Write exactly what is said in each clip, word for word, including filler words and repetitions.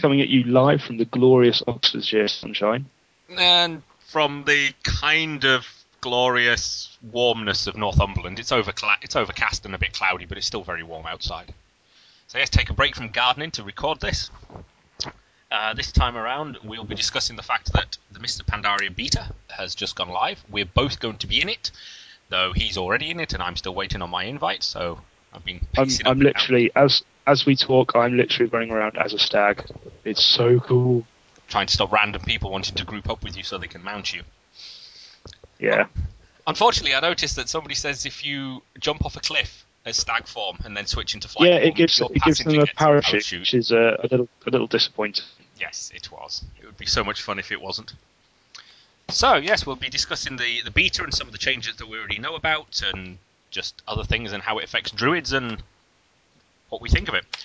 coming at you live from the glorious Oxfordshire sunshine. And from the kind of glorious warmness of Northumberland. It's, overcla- it's overcast and a bit cloudy, but it's still very warm outside. So yes, take a break from gardening to record this. Uh, this time around, we'll be discussing the fact that the Mister Pandaria beta has just gone live. We're both going to be in it, though he's already in it and I'm still waiting on my invite, so I've been pacing I'm, up I'm literally, as as we talk, I'm literally running around as a stag. It's so cool. Trying to stop random people wanting to group up with you so they can mount you. Yeah. Unfortunately, I noticed that somebody says if you jump off a cliff as stag form and then switch into flight Yeah, form, it gives your it gives them passenger a gets parachute, parachute. which is uh, a little a little disappointing. Yes, it was. It would be so much fun if it wasn't. So, yes, we'll be discussing the, the beta and some of the changes that we already know about, and just other things and how it affects druids and what we think of it.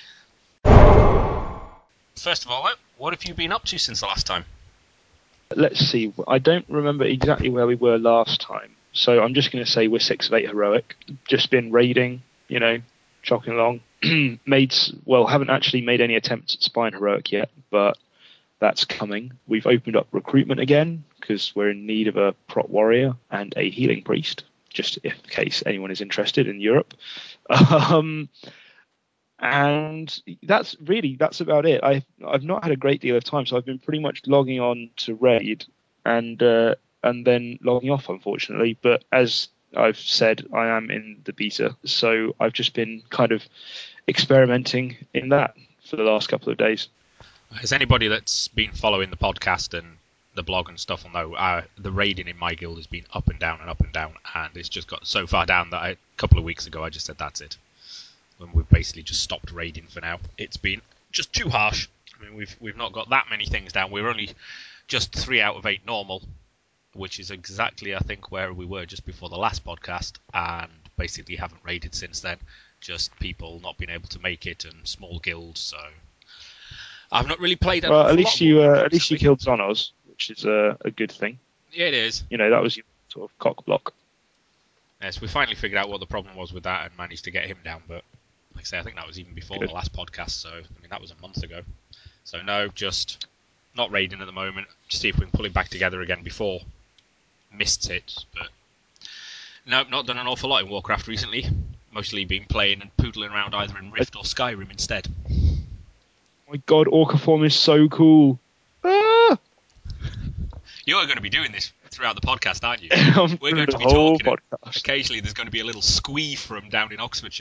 First of all, what have you been up to since the last time? Let's see. I don't remember exactly where we were last time, so I'm just going to say we're six of eight heroic. Just been raiding, you know, chalking along. made well, haven't actually made any attempts at spine heroic yet, but that's coming. We've opened up recruitment again because we're in need of a prot warrior and a healing priest, just in case anyone is interested in Europe. Um, and that's really that's about it. I I've not had a great deal of time, so I've been pretty much logging on to raid and uh, and then logging off, unfortunately. But as I've said, I am in the beta, so I've just been kind of experimenting in that for the last couple of days. As anybody that's been following the podcast and the blog and stuff will know, uh, the raiding in my guild has been up and down and up and down, and it's just got so far down that I, a couple of weeks ago I just said that's it. When we've basically just stopped raiding for now. It's been just too harsh. I mean, we've we've not got that many things down. We're only just three out of eight normal, which is exactly, I think, where we were just before the last podcast, and basically haven't raided since then. Just people not being able to make it and small guilds, so I've not really played an Well, awful at least lot you more, uh, at least you recently. killed Zonos, which is uh, a good thing. Yeah, it is. You know, that was your sort of cock block. Yes, we finally figured out what the problem was with that and managed to get him down, but like I say, I think that was even before Good. the last podcast, so I mean that was a month ago. So no, just not raiding at the moment. Just see if we can pull him back together again before Mists hits. But no, not done an awful lot in Warcraft recently. Mostly been playing and poodling around either in Rift or Skyrim instead. Oh my God, Orca form is so cool. Ah! You're going to be doing this throughout the podcast, aren't you? I'm We're through going to the be whole talking. podcast. Occasionally, there's going to be a little squee from down in Oxfordshire.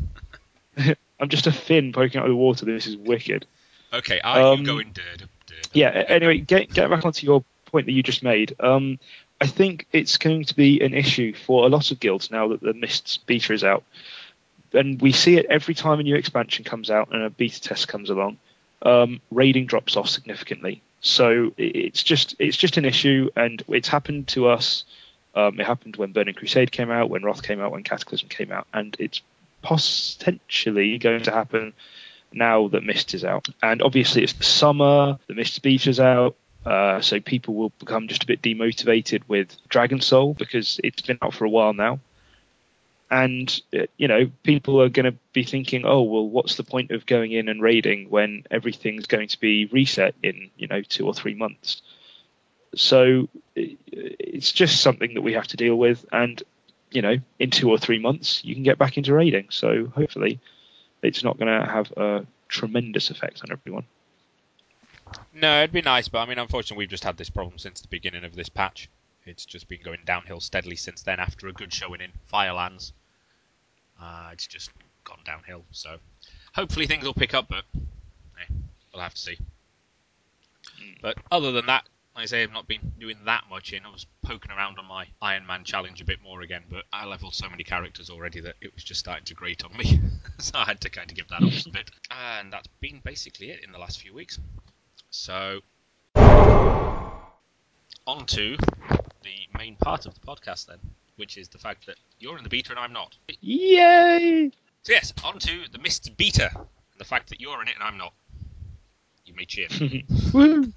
I'm just a fin poking out of the water. This is wicked. Okay, are Um, you going dirt? dirt Yeah. Anyway, get get back onto your point that you just made. Um, I think it's going to be an issue for a lot of guilds now that the Mists beta is out, and we see it every time a new expansion comes out and a beta test comes along. Um, raiding drops off significantly. So it's just it's just an issue, and it's happened to us. Um, it happened when Burning Crusade came out, when Wrath came out, when Cataclysm came out, and it's potentially going to happen now that Mist is out. And obviously it's the summer, the Mist beta's out, uh, so people will become just a bit demotivated with Dragon Soul because it's been out for a while now. And, you know, people are going to be thinking, oh, well, what's the point of going in and raiding when everything's going to be reset in, you know, two or three months? So it's just something that we have to deal with. And, you know, in two or three months, you can get back into raiding. So hopefully it's not going to have a tremendous effect on everyone. No, it'd be nice, but I mean, unfortunately, we've just had this problem since the beginning of this patch. It's just been going downhill steadily since then after a good showing in Firelands. Uh, it's just gone downhill, so hopefully things will pick up, but eh, we'll have to see. But other than that, like I say, I've not been doing that much in. I was poking around on my Iron Man challenge a bit more again, but I leveled so many characters already that it was just starting to grate on me. So I had to kind of give that up a bit. And that's been basically it in the last few weeks. So, on to the main part of the podcast then, which is the fact that you're in the beta and I'm not. Yay! So yes, on to the Mists beta, and the fact that you're in it and I'm not. You may cheer. Woo!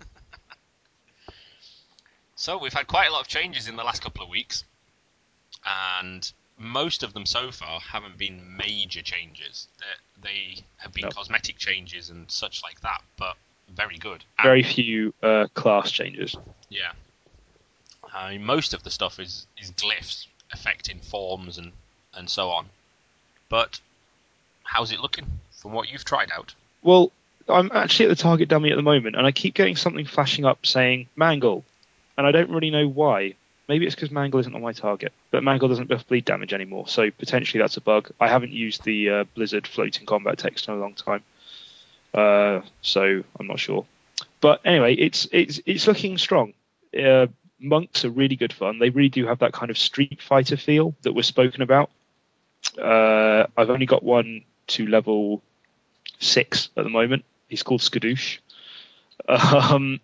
So we've had quite a lot of changes in the last couple of weeks, and most of them so far haven't been major changes. They're, they have been No. cosmetic changes and such like that, but very good. Very And, few uh, class changes. yeah. I mean, most of the stuff is, is glyphs affecting forms and, and so on. But how's it looking from what you've tried out? Well, I'm actually at the target dummy at the moment, and I keep getting something flashing up saying Mangle, and I don't really know why. Maybe it's because Mangle isn't on my target, but Mangle doesn't buff bleed damage anymore, so potentially that's a bug. I haven't used the uh, Blizzard floating combat text in a long time, uh, so I'm not sure. But anyway, it's it's it's looking strong. Uh, monks are really good fun. They really do have that kind of Street Fighter feel that was spoken about. Uh, I've only got one to level six at the moment. He's called Skadoosh. Um,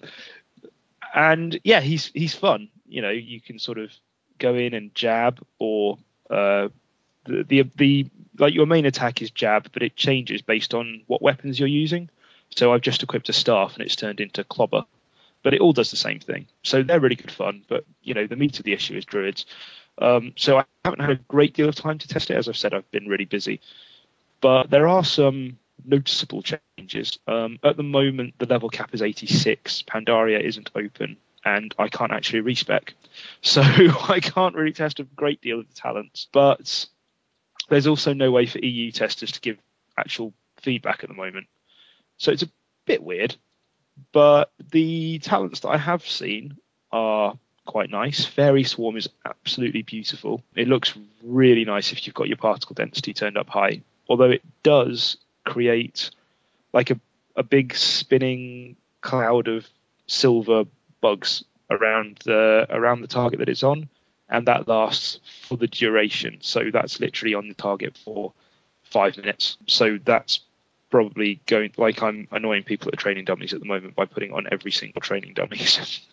and yeah, he's he's fun. You know, you can sort of go in and jab, or uh, the, the the like your main attack is jab, but it changes based on what weapons you're using. So I've just equipped a staff, and it's turned into clobber, but it all does the same thing. So they're really good fun. But you know, the meat of the issue is druids. Um, so I haven't had a great deal of time to test it. As I've said, I've been really busy, but there are some noticeable changes. Um, at the moment, the level cap is eighty-six. Pandaria isn't open, and I can't actually respec. So I can't really test a great deal of the talents. But there's also no way for E U testers to give actual feedback at the moment. So it's a bit weird. But the talents that I have seen are quite nice. Fairy Swarm is absolutely beautiful. It looks really nice if you've got your particle density turned up high. Although it does create like a, a big spinning cloud of silver bugs around the around the target that it's on, and that lasts for the duration. So that's literally on the target for five minutes. So that's probably going, like, I'm annoying people at training dummies at the moment by putting on every single training dummies.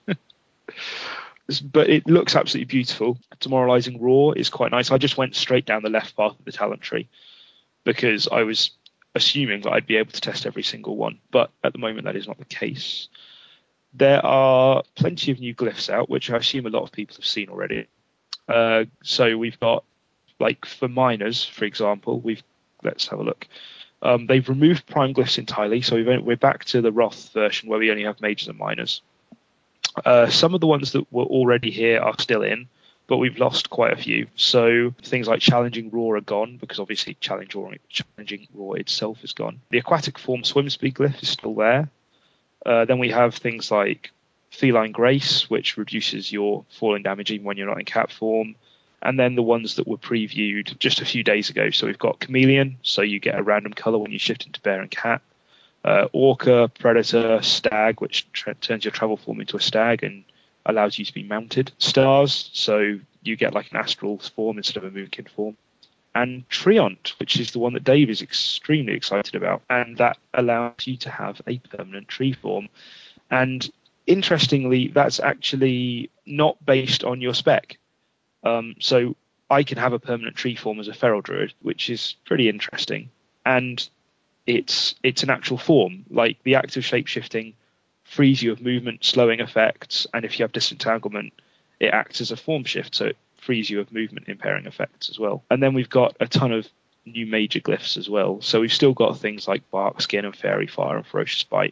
But it looks absolutely beautiful. Demoralizing Roar is quite nice. I just went straight down the left path of the talent tree because I was assuming that I'd be able to test every single one, but at the moment that is not the case. There are plenty of new glyphs out, which I assume a lot of people have seen already. Uh, so we've got, like, for miners, for example, we've let's have a look. Um, they've removed prime glyphs entirely, so we've, we're back to the Wrath version where we only have mages and miners. Uh, some of the ones that were already here are still in, but we've lost quite a few. So things like Challenging Roar are gone, because obviously Challenge Roar, Challenging Roar itself is gone. The Aquatic Form Swim Speed glyph is still there. Uh, then we have things like Feline Grace, which reduces your falling damage even when you're not in cat form. And then the ones that were previewed just a few days ago. So we've got Chameleon, so you get a random color when you shift into bear and cat. Uh, Orca, Predator, Stag, which tra- turns your travel form into a stag and allows you to be mounted. Stars, so you get like an astral form instead of a moonkin form. And Treant, which is the one that Dave is extremely excited about, and that allows you to have a permanent tree form. And interestingly, that's actually not based on your spec. Um, so I can have a permanent tree form as a feral druid, which is pretty interesting. And it's it's an actual form. Like the active shapeshifting frees you of movement slowing effects, and if you have disentanglement, it acts as a form shift, so it frees you of movement impairing effects as well. And then we've got a ton of new major glyphs as well. So we've still got things like Bark Skin and Fairy Fire and Ferocious Bite.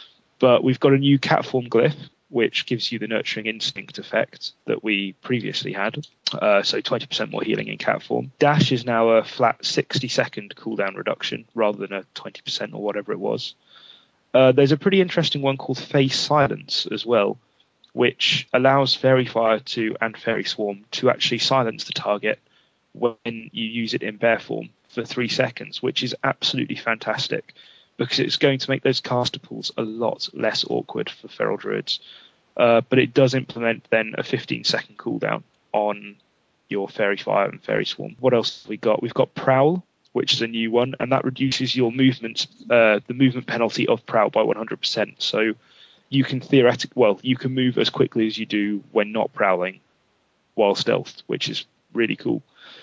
But we've got a new cat form glyph, which gives you the Nurturing Instinct effect that we previously had. Uh, so twenty percent more healing in cat form. Dash is now a flat sixty second cooldown reduction rather than a twenty percent or whatever it was. Uh, there's a pretty interesting one called Face Silence as well, which allows Fairy Fire to and Fairy Swarm to actually silence the target when you use it in bear form for three seconds, which is absolutely fantastic because it's going to make those caster pools a lot less awkward for feral druids. Uh, but it does implement then a fifteen second cooldown on your Fairy Fire and Fairy Swarm. What else have we got? We've got Prowl, which is a new one, and that reduces your movement, uh, the movement penalty of Prowl by one hundred percent. So you can theoretically, well, you can move as quickly as you do when not prowling while stealthed, which is really cool.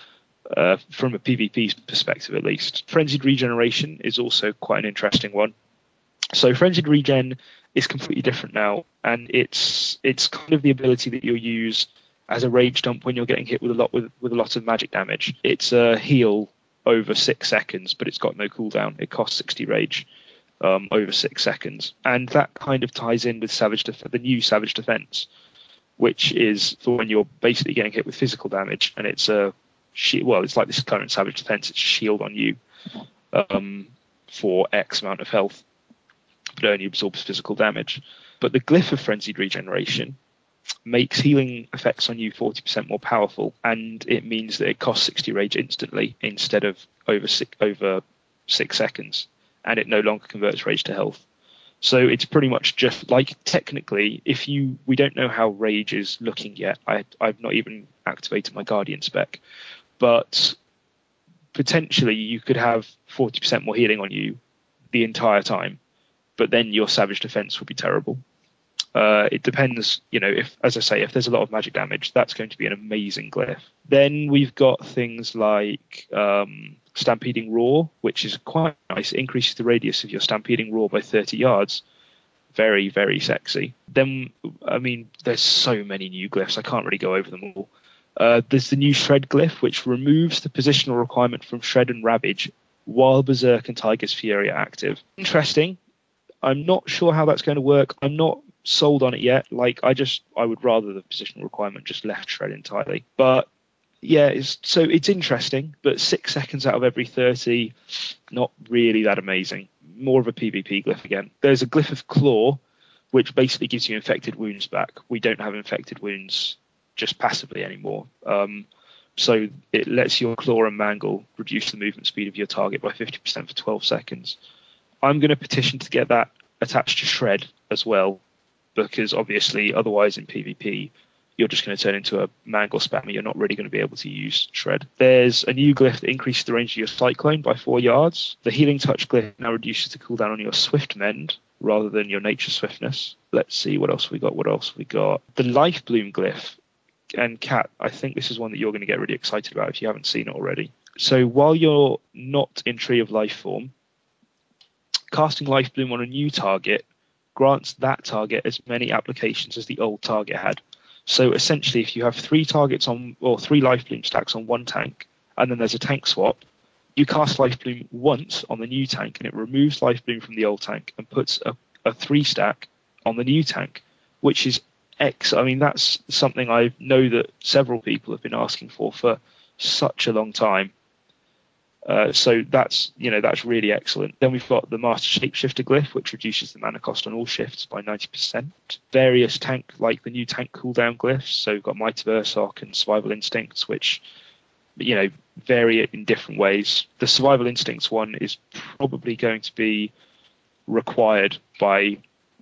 Uh, from a PvP perspective, at least. Frenzied Regeneration is also quite an interesting one. So Frenzied Regen is completely different now, and it's it's kind of the ability that you'll use as a rage dump when you're getting hit with a lot with, with a lot of magic damage. It's a heal over six seconds, but it's got no cooldown. It costs sixty rage, um, over six seconds, and that kind of ties in with Savage Def- the new Savage Defense, which is for when you're basically getting hit with physical damage, and it's a shi- well, it's like this current Savage Defense. It's a shield on you um, for X amount of health, but only absorbs physical damage. But the Glyph of Frenzied Regeneration makes healing effects on you forty percent more powerful, and it means that it costs sixty rage instantly instead of over six, over six seconds, and it no longer converts rage to health. So it's pretty much just like, technically, if you we don't know how rage is looking yet. I I've not even activated my Guardian spec, but potentially you could have forty percent more healing on you the entire time, but then your Savage Defense would be terrible. Uh, it depends, you know, if, as I say, if there's a lot of magic damage, that's going to be an amazing glyph. Then we've got things like um, Stampeding Roar, which is quite nice. It increases the radius of your Stampeding Roar by thirty yards. Very, very sexy. Then, I mean, there's so many new glyphs. I can't really go over them all. Uh, there's the new Shred glyph, which removes the positional requirement from Shred and Ravage while Berserk and Tiger's Fury are active. Interesting. I'm not sure how that's going to work. I'm not sold on it yet. Like, I just, I would rather the positional requirement just left Shred entirely. But yeah, it's, so it's interesting, but six seconds out of every thirty, not really that amazing. More of a PvP glyph again. There's a glyph of Claw, which basically gives you infected wounds back. We don't have infected wounds just passively anymore. Um, so it lets your Claw and Mangle reduce the movement speed of your target by fifty percent for twelve seconds. I'm going to petition to get that attached to Shred as well, because obviously otherwise in PvP you're just going to turn into a Mangle spammer. You're not really going to be able to use Shred. There's a new glyph that increases the range of your Cyclone by four yards. The Healing Touch glyph now reduces the cooldown on your Swift Mend rather than your Nature Swiftness. Let's see what else we got. What else we got? The Life Bloom glyph. And Kat, I think this is one that you're going to get really excited about if you haven't seen it already. So while you're not in Tree of Life form, casting Life Bloom on a new target grants that target as many applications as the old target had. So essentially, if you have three targets on, or three Life Bloom stacks on one tank, and then there's a tank swap, you cast Life Bloom once on the new tank, and it removes Life Bloom from the old tank and puts a, a three stack on the new tank, which is X. I mean, that's something I know that several people have been asking for for such a long time. Uh, so that's, you know, that's really excellent. Then we've got the Master Shapeshifter glyph, which reduces the mana cost on all shifts by ninety percent. Various tank, like the new tank cooldown glyphs. So we've got Might of Ursoc and Survival Instincts, which, you know, vary it in different ways. The Survival Instincts one is probably going to be required by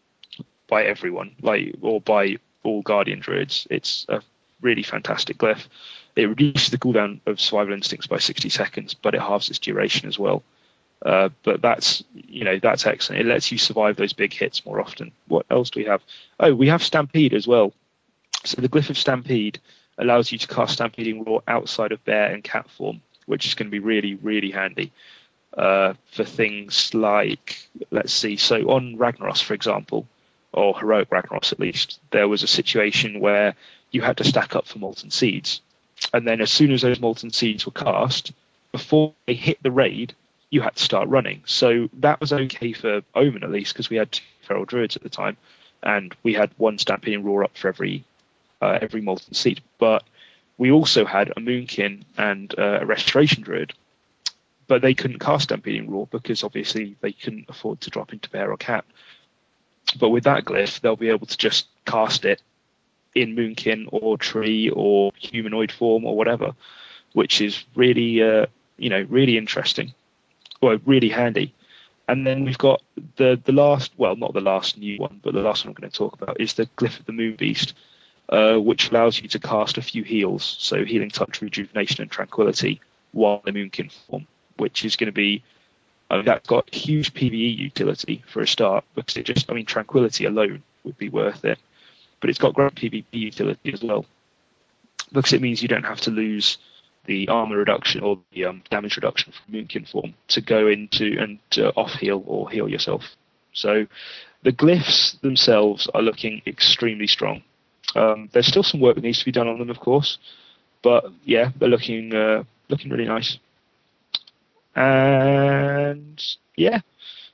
by everyone, like, or by all Guardian Druids. It's a really fantastic glyph. It reduces the cooldown of Survival Instincts by sixty seconds, but it halves its duration as well. Uh, but that's, you know, that's excellent. It lets you survive those big hits more often. What else do we have? Oh, we have Stampede as well. So the glyph of Stampede allows you to cast Stampeding Roar outside of bear and cat form, which is going to be really, really handy uh, for things like, let's see, so on Ragnaros, for example, or Heroic Ragnaros at least, there was a situation where you had to stack up for Molten Seeds. And then as soon as those Molten Seeds were cast, before they hit the raid, you had to start running. So that was okay for Omen, at least, because we had two Feral Druids at the time, and we had one Stampeding Roar up for every uh, every Molten Seed. But we also had a Moonkin and uh, a Restoration Druid, but they couldn't cast Stampeding Roar because obviously they couldn't afford to drop into Bear or Cat. But with that glyph, they'll be able to just cast it in Moonkin or Tree or Humanoid form or whatever, which is really, uh, you know, really interesting, or really handy. And then we've got the the last, well, not the last new one, but the last one I'm going to talk about is the Glyph of the Moon Beast, uh, which allows you to cast a few heals, so Healing Touch, Rejuvenation, and Tranquility while in Moonkin form, which is going to be, I mean, that's got huge PvE utility for a start, because it just, I mean, Tranquility alone would be worth it. But it's got great PvP utility as well, because it means you don't have to lose the armor reduction or the um, damage reduction from Moonkin form to go into and uh, off heal or heal yourself. So the glyphs themselves are looking extremely strong. Um, there's still some work that needs to be done on them, of course, but yeah, they're looking uh, looking really nice. And yeah,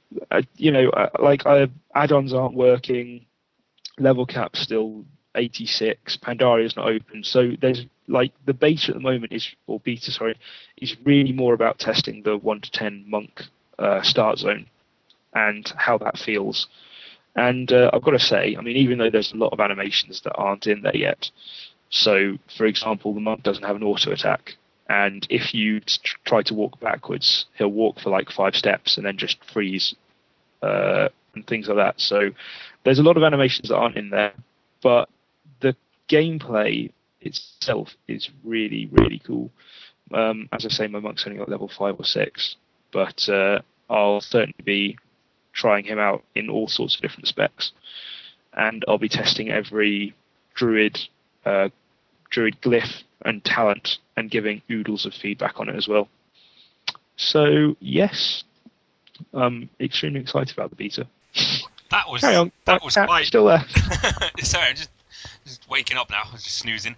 uh, you know, uh, like uh, add-ons aren't working, level cap's still eighty-six, Pandaria's not open, so there's like the beta at the moment is, or beta, sorry, is really more about testing the one to ten monk uh, start zone and how that feels. And uh, I've got to say, I mean, even though there's a lot of animations that aren't in there yet, so for example, the monk doesn't have an auto attack, and if you t- try to walk backwards, he'll walk for like five steps and then just freeze uh, and things like that. So there's a lot of animations that aren't in there, but the gameplay itself is really, really cool. Um, as I say, my monk's only got level five or six, but uh, I'll certainly be trying him out in all sorts of different specs, and I'll be testing every druid, uh, druid glyph and talent, and giving oodles of feedback on it as well. So yes, I'm extremely excited about the beta. That was Carry on. that was Cat quite. Still there. Sorry, I'm just just waking up now. I was just snoozing.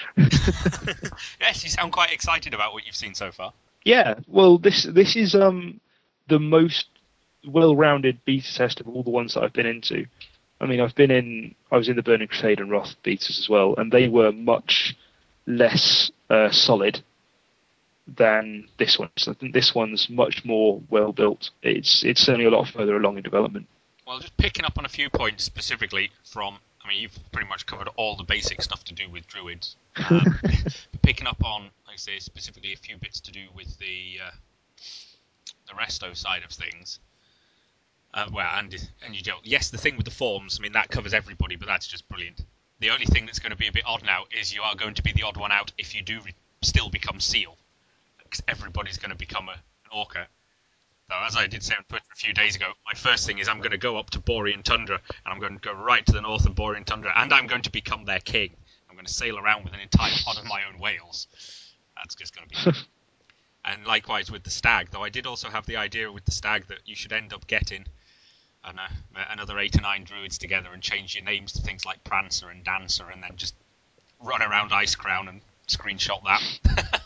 Yes, you sound quite excited about what you've seen so far. Yeah, well, this this is um the most well-rounded beta test of all the ones that I've been into. I mean, I've been in, I was in the Burning Crusade and Wrath betas as well, and they were much less uh, solid than this one. So I think this one's much more well-built. It's it's certainly a lot further along in development. Well, just picking up on a few points specifically from, I mean, you've pretty much covered all the basic stuff to do with druids. Um, but picking up on, like I say, specifically a few bits to do with the uh, the resto side of things. Uh, well, and and you don't. Yes, the thing with the forms, I mean, that covers everybody, but that's just brilliant. The only thing that's going to be a bit odd now is you are going to be the odd one out if you do re- still become Seal, because everybody's going to become a, an Orca. Though, as I did say on Twitter a few days ago, my first thing is I'm going to go up to Borean Tundra, and I'm going to go right to the north of Borean Tundra, and I'm going to become their king. I'm going to sail around with an entire pod of my own whales. That's just going to be... And likewise with the stag, though I did also have the idea with the stag that you should end up getting I don't know, another eight or nine druids together and change your names to things like Prancer and Dancer, and then just run around Icecrown and screenshot that.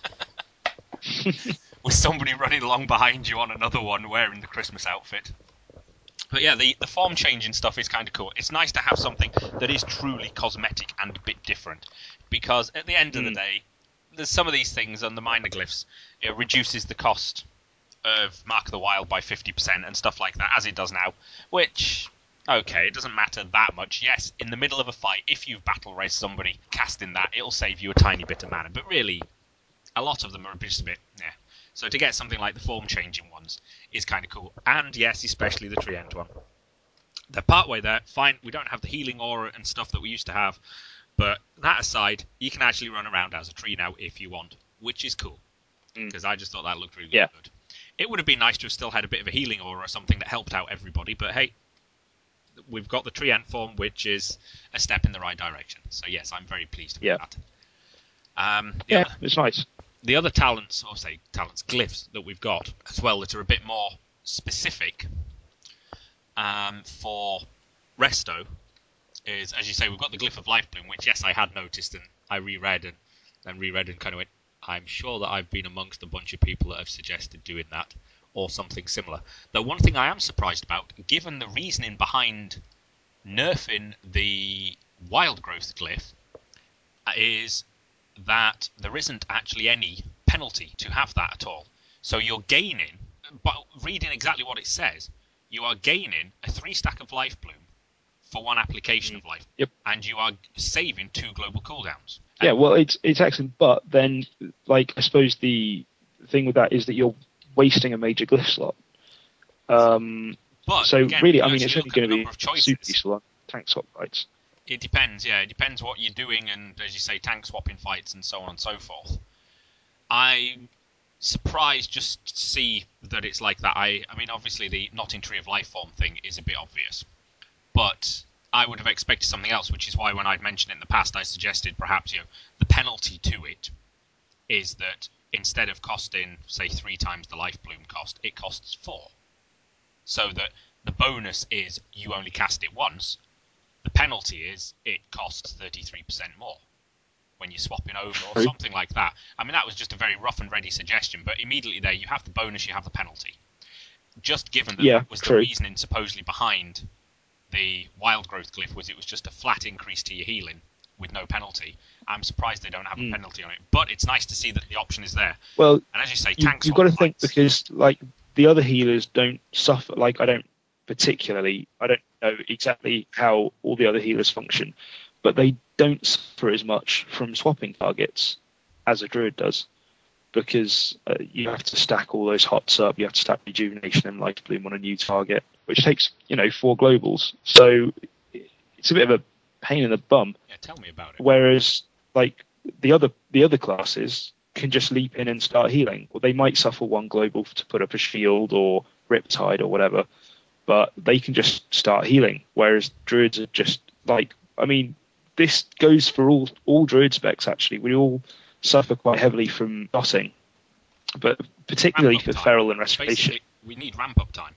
With somebody running along behind you on another one wearing the Christmas outfit. But yeah, the, the form changing stuff is kind of cool. It's nice to have something that is truly cosmetic and a bit different. Because at the end mm. of the day, there's some of these things on the minor glyphs, it reduces the cost of Mark of the Wild by fifty percent and stuff like that, as it does now, which, okay, it doesn't matter that much. Yes, in the middle of a fight, if you've battle raced somebody casting that, it'll save you a tiny bit of mana, but really, a lot of them are just a bit, yeah. So to get something like the form-changing ones is kind of cool, and yes, especially the Treant one. They're partway there, fine, we don't have the healing aura and stuff that we used to have, but that aside, you can actually run around as a tree now if you want, which is cool, because mm. I just thought that looked really yeah. good. It would have been nice to have still had a bit of a healing aura or something that helped out everybody, but hey, we've got the Treant form, which is a step in the right direction. So yes, I'm very pleased with yeah. that. Um, yeah, other, it's nice. The other talents, or say talents, glyphs that we've got as well that are a bit more specific um, for Resto is, as you say, we've got the Glyph of Life Bloom, which yes, I had noticed and I reread and then reread and kind of went, I'm sure that I've been amongst a bunch of people that have suggested doing that, or something similar. Though one thing I am surprised about, given the reasoning behind nerfing the Wild Growth Glyph, is that there isn't actually any penalty to have that at all. So you're gaining, but reading exactly what it says, you are gaining a three stack of Life Bloom for one application of Life, yep. and you are saving two global cooldowns. Yeah, well, it's it's excellent, but then, like, I suppose the thing with that is that you're wasting a major glyph slot. Um, but so again, really, I mean, it's only going to be choices. super useful on tank swap fights. It depends, yeah. It depends what you're doing, and as you say, tank swapping fights and so on and so forth. I'm surprised just to see that it's like that. I, I mean, obviously, the not in Tree of Life form thing is a bit obvious, but I would have expected something else, which is why when I'd mentioned it in the past, I suggested perhaps, you know, the penalty to it is that instead of costing, say, three times the Life Bloom cost, it costs four. So that the bonus is you only cast it once. The penalty is it costs thirty-three percent more when you're swapping over or something like that. I mean, that was just a very rough and ready suggestion, but immediately there you have the bonus, you have the penalty. just given that Yeah, that was true. the reasoning supposedly behind the wild growth glyph, was it was just a flat increase to your healing with no penalty. I'm surprised they don't have Mm. a penalty on it, but it's nice to see that the option is there. Well, And as you say, you, tanks you've got to want think lights. because like the other healers don't suffer. Like I don't particularly, I don't know exactly how all the other healers function, but they don't suffer as much from swapping targets as a druid does, because uh, you have to stack all those hots up. You have to stack rejuvenation and life bloom on a new target, which takes you know four globals. So it's a bit of a pain in the bum. Yeah, tell me about it. Whereas like the other the other classes can just leap in and start healing. Well, they might suffer one global to put up a shield or Riptide or whatever, but they can just start healing. Whereas druids are just like, I mean, this goes for all all druid specs actually. We all suffer quite heavily from dotting, but particularly Ramp up for time. feral and restoration. Basically, we need ramp up time.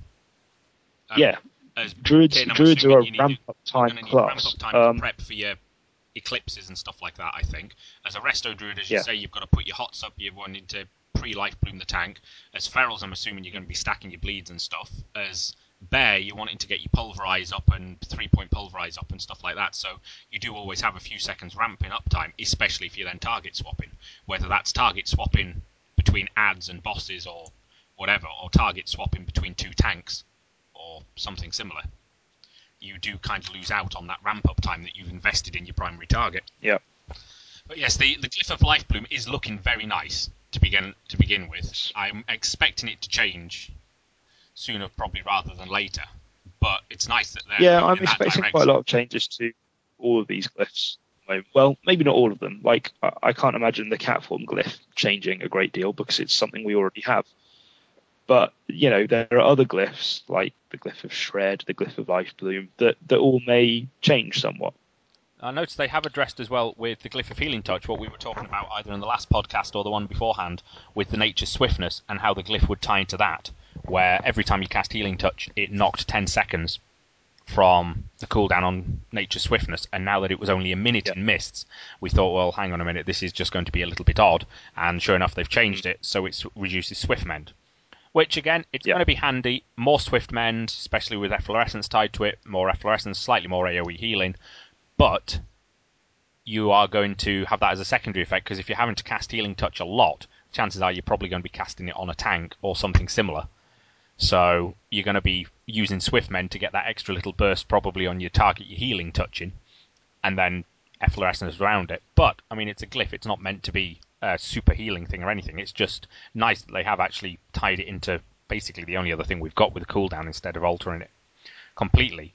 Um, Yeah, as druids Kane, I'm druids are assuming a you need ramp to- up you're time gonna need ramp class. up time Um, to prep for your eclipses and stuff like that, I think. As a resto druid, as you Yeah. say, you've got to put your hots up, you're wanting to pre-life bloom the tank. As ferals, I'm assuming you're going to be stacking your bleeds and stuff. As bear, you're wanting to get your pulverize up and three-point pulverize up and stuff like that, so you do always have a few seconds ramping up time, especially if you're then target swapping. Whether that's target swapping between ads and bosses or whatever, or target swapping between two tanks or something similar. You do kind of lose out on that ramp-up time that you've invested in your primary target. yeah. But yes, the, the Glyph of Life Bloom is looking very nice to begin to begin with. I'm expecting it to change sooner, probably rather than later. But it's nice that they're Yeah, going I'm in that expecting direction. quite a lot of changes to all of these glyphs. Well, maybe not all of them. Like, I, I can't imagine the cat form glyph changing a great deal because it's something we already have. But, you know, there are other glyphs, like the glyph of Shred, the glyph of Life Bloom, that, that all may change somewhat. I noticed they have addressed as well with the Glyph of Healing Touch what we were talking about either in the last podcast or the one beforehand with the Nature's Swiftness and how the glyph would tie into that, where every time you cast Healing Touch it knocked ten seconds from the cooldown on Nature's Swiftness, and now that it was only a minute Yeah. in Mists, we thought, well, hang on a minute, this is just going to be a little bit odd, and sure enough they've changed Mm. it so it reduces Swift Mend. Which, again, it's Yeah. going to be handy. More Swift Mend, especially with Efflorescence tied to it. More Efflorescence, slightly more AoE healing. But you are going to have that as a secondary effect, because if you're having to cast Healing Touch a lot, chances are you're probably going to be casting it on a tank or something similar. So you're going to be using Swift Mend to get that extra little burst probably on your target you're healing touching, and then Efflorescence around it. But, I mean, it's a glyph. It's not meant to be a super healing thing or anything. It's just nice that they have actually tied it into basically the only other thing we've got with a cooldown instead of altering it completely.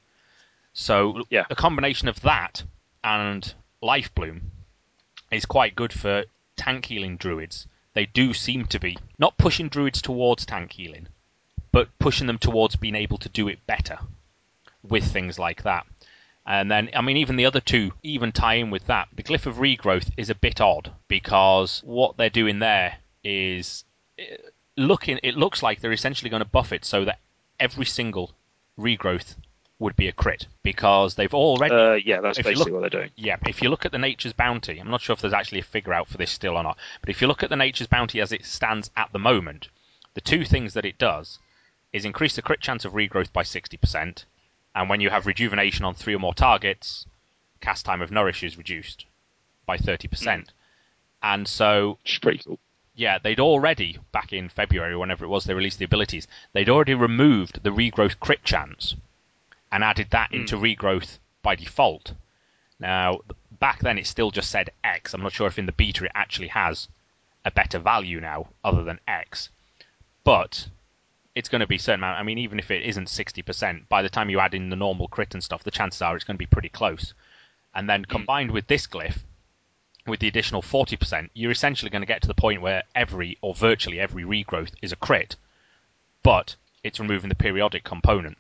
So Yeah. the combination of that and Life Bloom is quite good for tank healing druids. They do seem to be not pushing druids towards tank healing, but pushing them towards being able to do it better with things like that. And then, I mean, even the other two even tie in with that. The Glyph of Regrowth is a bit odd because what they're doing there is looking. It looks like they're essentially going to buff it so that every single regrowth would be a crit because they've already. Uh, yeah, that's if you basically look, what they're doing. Yeah, if you look at the Nature's Bounty, I'm not sure if there's actually a figure out for this still or not, but if you look at the Nature's Bounty as it stands at the moment, the two things that it does is increase the crit chance of regrowth by sixty percent, and when you have rejuvenation on three or more targets, cast time of Nourish is reduced by thirty percent. Mm. And so, which is pretty cool. Yeah, they'd already, back in February, whenever it was they released the abilities, they'd already removed the regrowth crit chance and added that mm. into regrowth by default. Now, back then it still just said X. I'm not sure if in the beta it actually has a better value now other than X. But it's going to be a certain amount. I mean, even if it isn't sixty percent, by the time you add in the normal crit and stuff, the chances are it's going to be pretty close. And then combined mm. with this glyph, with the additional forty percent, you're essentially going to get to the point where every, or virtually every regrowth is a crit, but it's removing the periodic component.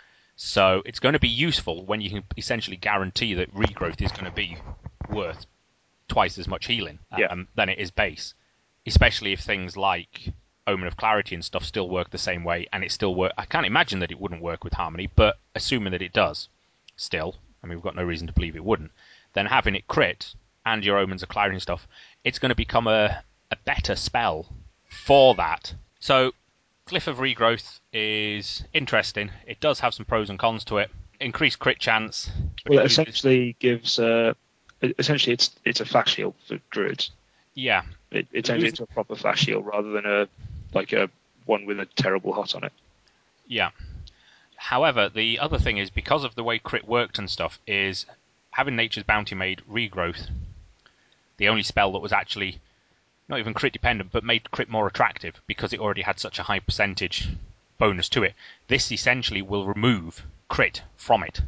So it's going to be useful when you can essentially guarantee that regrowth is going to be worth twice as much healing um, yeah. than it is base, especially if things like Omen of Clarity and stuff still work the same way, and it still work. I can't imagine that it wouldn't work with Harmony, but assuming that it does, still, I mean, we've got no reason to believe it wouldn't, then having it crit and your Omens of Clarity and stuff, it's going to become a, a better spell for that. So, Glyph of Regrowth is interesting. It does have some pros and cons to it. Increased crit chance. Well, it essentially gives. Uh, essentially, it's it's a flash heal for druids. Yeah. It, it turns Losing... into a proper flash heal rather than a like a one with a terrible hot on it. Yeah. However, the other thing is, because of the way crit worked and stuff, is having Nature's Bounty made Regrowth the only spell that was actually not even crit dependent, but made crit more attractive because it already had such a high percentage bonus to it. This essentially will remove crit from it.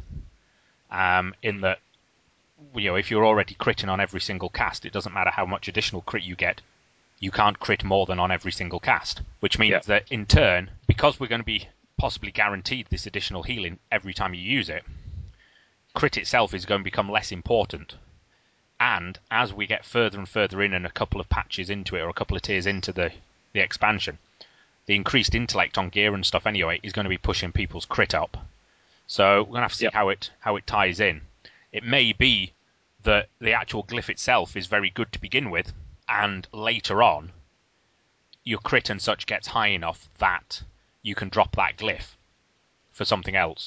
Um, in that, you know, if you're already critting on every single cast, it doesn't matter how much additional crit you get, you can't crit more than on every single cast. Which means yeah. that in turn, because we're going to be possibly guaranteed this additional healing every time you use it, crit itself is going to become less important. And as we get further and further in and a couple of patches into it, or a couple of tiers into the, the expansion, the increased intellect on gear and stuff anyway is going to be pushing people's crit up. So we're going to have to see yep. how it how it ties in. It may be that the actual glyph itself is very good to begin with, and later on, your crit and such gets high enough that you can drop that glyph for something else.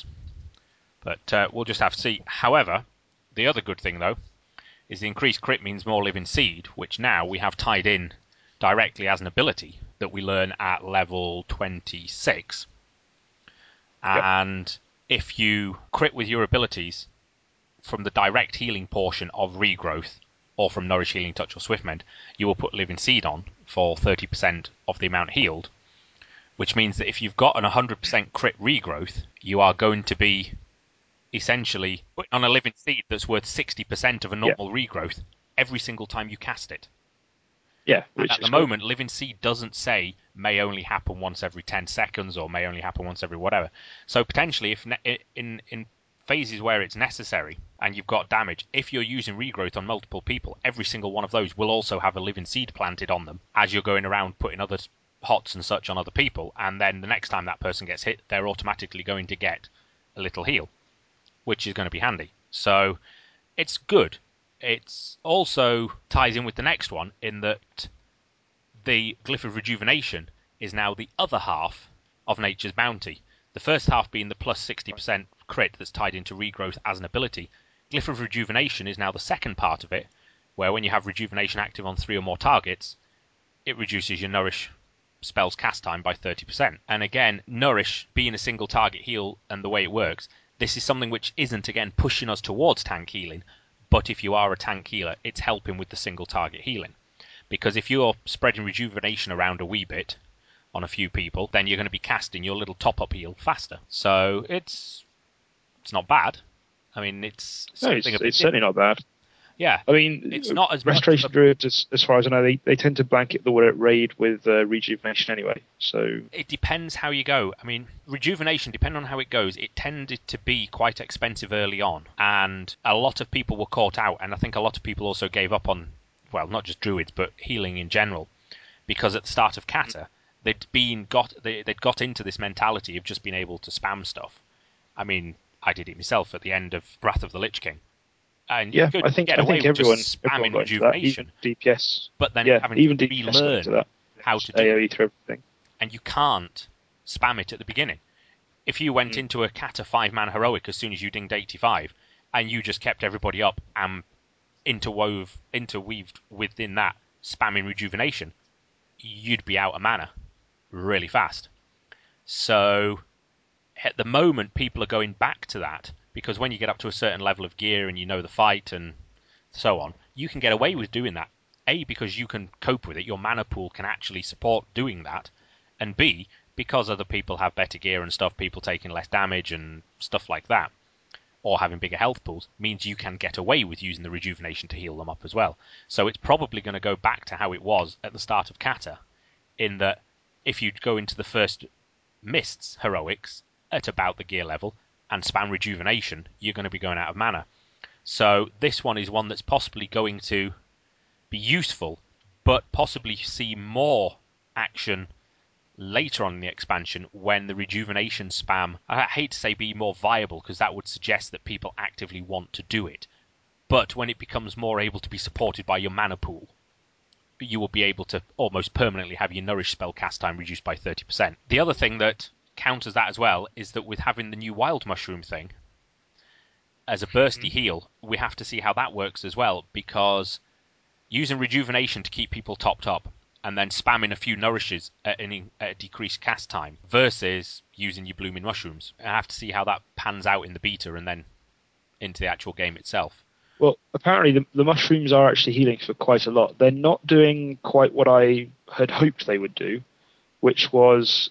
But uh, we'll just have to see. However, the other good thing, though, is the increased crit means more Living Seed, which now we have tied in directly as an ability that we learn at level twenty-six. Yep. And if you crit with your abilities from the direct healing portion of Regrowth, or from Nourish, Healing Touch, or Swiftmend, you will put Living Seed on for thirty percent of the amount healed, which means that if you've got an one hundred percent crit Regrowth, you are going to be essentially on a Living Seed that's worth sixty percent of a normal yeah. regrowth every single time you cast it. Yeah. Which at the cool. moment, Living Seed doesn't say may only happen once every ten seconds or may only happen once every whatever. So potentially, if ne- in in phases where it's necessary and you've got damage, if you're using regrowth on multiple people, every single one of those will also have a Living Seed planted on them as you're going around putting other hots and such on other people. And then the next time that person gets hit, they're automatically going to get a little heal, which is going to be handy. So it's good. It also ties in with the next one in that the Glyph of Rejuvenation is now the other half of Nature's Bounty. The first half being the plus sixty percent crit that's tied into Regrowth as an ability. Glyph of Rejuvenation is now the second part of it, where when you have Rejuvenation active on three or more targets, it reduces your Nourish spell's cast time by thirty percent. And again, Nourish being a single target heal and the way it works, this is something which isn't, again, pushing us towards tank healing, but if you are a tank healer, it's helping with the single target healing. Because if you're spreading Rejuvenation around a wee bit on a few people, then you're going to be casting your little top-up heal faster. So it's it's not bad. I mean, it's no, it's, it's certainly not bad. Yeah, I mean, it's not as Restoration much Druids, as, as far as I know, they, they tend to blanket the word raid with uh, Rejuvenation anyway. So it depends how you go. I mean, Rejuvenation, depending on how it goes, it tended to be quite expensive early on, and a lot of people were caught out, and I think a lot of people also gave up on, well, not just Druids, but healing in general, because at the start of Kata, they'd been got they, they'd got into this mentality of just being able to spam stuff. I mean, I did it myself at the end of Wrath of the Lich King. And yeah, you could I think get I away think with everyone, just everyone spamming got into that, Rejuvenation, even D P S. but then yeah, having even to D P S got relearn into that. how to do A O E it. through everything. And you can't spam it at the beginning. If you went mm. into a Kata five-man heroic as soon as you dinged eighty-five, and you just kept everybody up and interwove, interweaved within that spamming Rejuvenation, you'd be out of mana really fast. So at the moment, people are going back to that, because when you get up to a certain level of gear and you know the fight and so on, you can get away with doing that. A, because you can cope with it, your mana pool can actually support doing that, and B, because other people have better gear and stuff, people taking less damage and stuff like that, or having bigger health pools, means you can get away with using the Rejuvenation to heal them up as well. So it's probably going to go back to how it was at the start of Kata, in that if you go into the first Mists heroics at about the gear level and spam Rejuvenation, you're going to be going out of mana. So this one is one that's possibly going to be useful, but possibly see more action later on in the expansion when the Rejuvenation spam, I hate to say be more viable, because that would suggest that people actively want to do it, but when it becomes more able to be supported by your mana pool, you will be able to almost permanently have your Nourish spell cast time reduced by thirty percent. The other thing that counters that as well is that with having the new Wild Mushroom thing as a bursty mm-hmm. heal, we have to see how that works as well, because using Rejuvenation to keep people topped up and then spamming a few Nourishes at, an, at a decreased cast time versus using your Blooming Mushrooms. I have to see how that pans out in the beta and then into the actual game itself. Well, apparently the, the mushrooms are actually healing for quite a lot. They're not doing quite what I had hoped they would do, which was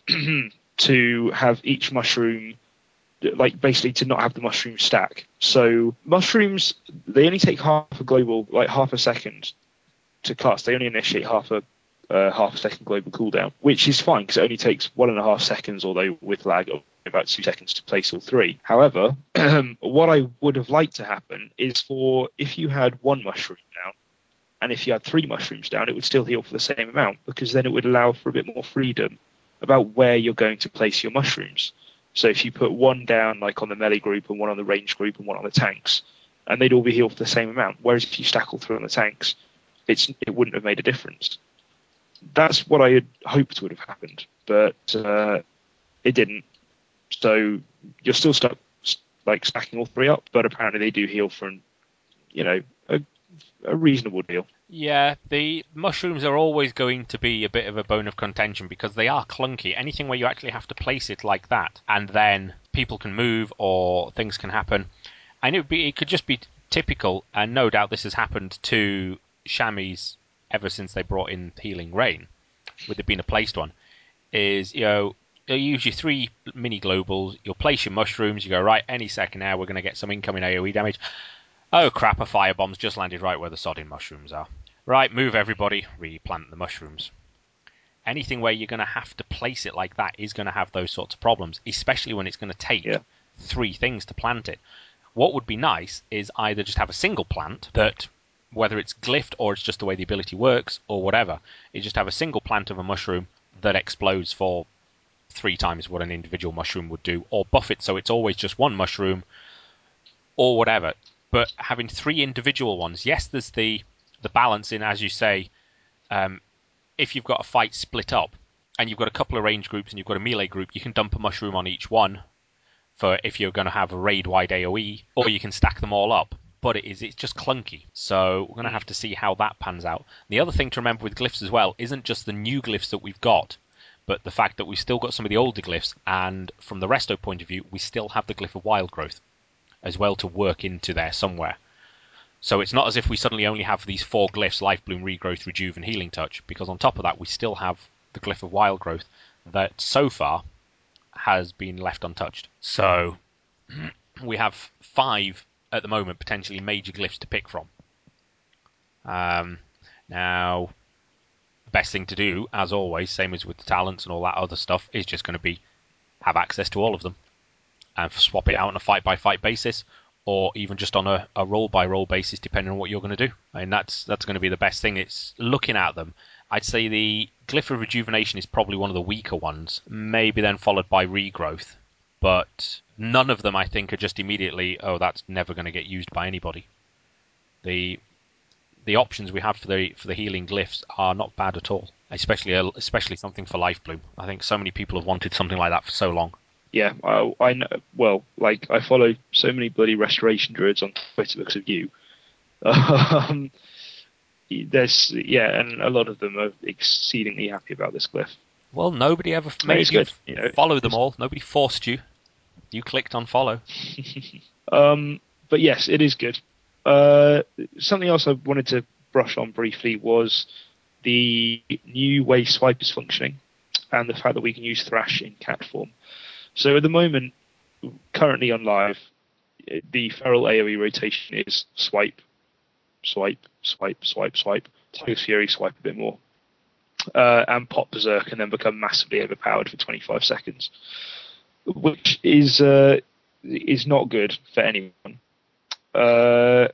to have each mushroom, like basically to not have the mushroom stack. So mushrooms, they only take half a global, like half a second to cast. They only initiate half a uh, half a second global cooldown, which is fine because it only takes one and a half seconds, although with lag about two seconds to place all three. However, what I would have liked to happen is for if you had one mushroom down and if you had three mushrooms down, it would still heal for the same amount, because then it would allow for a bit more freedom about where you're going to place your mushrooms. So if you put one down like on the melee group and one on the range group and one on the tanks, and they'd all be healed for the same amount, whereas if you stack all three on the tanks, it's, it wouldn't have made a difference. That's what I had hoped would have happened, but uh, it didn't. So you're still stuck like stacking all three up, but apparently they do heal for, you know, a, a reasonable deal. Yeah, the mushrooms are always going to be a bit of a bone of contention because they are clunky. Anything where you actually have to place it like that, and then people can move or things can happen, and it would be it could just be typical. And no doubt this has happened to chamois ever since they brought in Healing Rain, with it being a placed one. Is you know. You'll use your three mini globals, you'll place your mushrooms, you go, right, any second now we're going to get some incoming AoE damage. Oh crap, a firebomb's just landed right where the sodding mushrooms are. Right, move everybody, replant the mushrooms. Anything where you're going to have to place it like that is going to have those sorts of problems, especially when it's going to take yeah. three things to plant it. What would be nice is either just have a single plant that, whether it's glyphed or it's just the way the ability works or whatever, is just have a single plant of a mushroom that explodes for three times what an individual mushroom would do, or buff it so it's always just one mushroom, or whatever. But having three individual ones, yes, there's the the balance in, as you say, um, if you've got a fight split up, and you've got a couple of range groups and you've got a melee group, you can dump a mushroom on each one for if you're going to have a raid-wide AoE, or you can stack them all up. But it is it's just clunky, so we're going to have to see how that pans out. The other thing to remember with glyphs as well isn't just the new glyphs that we've got, but the fact that we've still got some of the older glyphs, and from the resto point of view, we still have the glyph of wild growth as well to work into there somewhere. So it's not as if we suddenly only have these four glyphs, Life Bloom, Regrowth, Rejuve, and Healing Touch, because on top of that, we still have the glyph of wild growth that so far has been left untouched. So we have five at the moment potentially major glyphs to pick from. Um, now... best thing to do, as always, same as with the talents and all that other stuff, is just going to be have access to all of them and swap it out on a fight-by-fight basis, or even just on a, a roll-by-roll basis, depending on what you're going to do. I mean, that's that's going to be the best thing. It's looking at them. I'd say the Glyph of Rejuvenation is probably one of the weaker ones, maybe then followed by Regrowth, but none of them, I think, are just immediately, oh, that's never going to get used by anybody. The the options we have for the for the healing glyphs are not bad at all, especially especially something for Life Bloom. I think so many people have wanted something like that for so long. Yeah, I, I know. Well, like I follow so many bloody restoration druids on Twitter because of you. Um, there's yeah, and a lot of them are exceedingly happy about this glyph. Well, nobody ever made you, you know, follow them all. Nobody forced you. You clicked on follow. um, but yes, it is good. Uh, something else I wanted to brush on briefly was the new way Swipe is functioning and the fact that we can use Thrash in cat form. So at the moment, currently on live, the Feral AoE rotation is swipe, swipe, swipe, swipe, swipe, Tiger's Fury, swipe a bit more, uh, and pop Berserk and then become massively overpowered for twenty-five seconds, which is uh, is not good for anyone. Uh,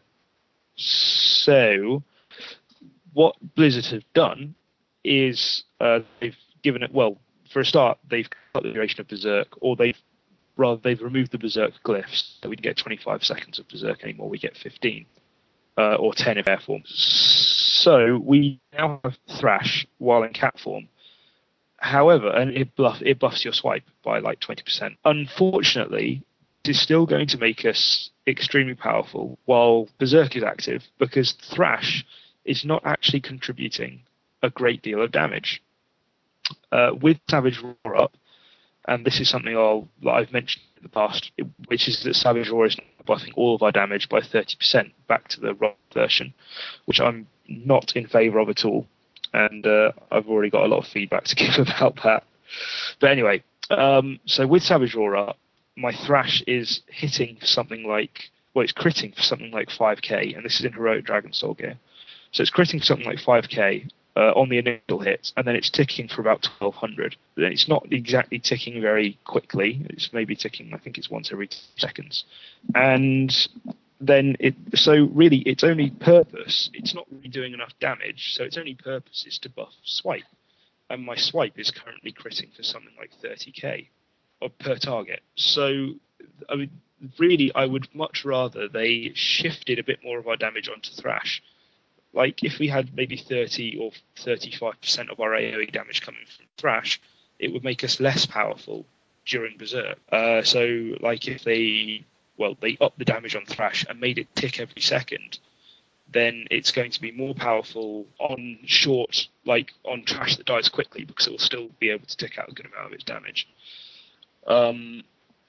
so what Blizzard have done is uh, they've given it, well, for a start, they've cut the duration of Berserk, or they've rather they've removed the Berserk glyphs, so we don't get twenty-five seconds of Berserk anymore, we get fifteen, uh, or ten if air form. So we now have Thrash while in cat form. However, and it buff it buffs your swipe by like twenty percent. Unfortunately, it is still going to make us extremely powerful while Berserk is active, because Thrash is not actually contributing a great deal of damage. Uh, with Savage Roar up, and this is something I'll, that I've mentioned in the past, which is that Savage Roar is buffing all of our damage by thirty percent back to the raw version, which I'm not in favour of at all. And uh, I've already got a lot of feedback to give about that. But anyway, um, so with Savage Roar up, my Thrash is hitting for something like, well, it's critting for something like five K, and this is in Heroic Dragon Soul gear. So it's critting for something like five K uh, on the initial hit, and then it's ticking for about twelve hundred. Then it's not exactly ticking very quickly. It's maybe ticking, I think it's once every two seconds. And then it, so really its only purpose, it's not really doing enough damage, so its only purpose is to buff swipe. And my swipe is currently critting for something like thirty K per target. So, I mean, really, I would much rather they shifted a bit more of our damage onto Thrash. Like, if we had maybe thirty or thirty-five percent of our A O E damage coming from Thrash, it would make us less powerful during Berserk. Uh, so, like, if they, well, they upped the damage on Thrash and made it tick every second, then it's going to be more powerful on short, like, on Trash that dies quickly, because it will still be able to tick out a good amount of its damage. Um,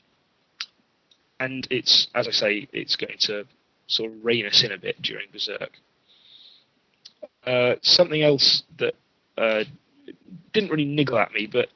and it's, as I say, it's going to sort of rein us in a bit during Berserk. Uh, something else that uh, didn't really niggle at me, but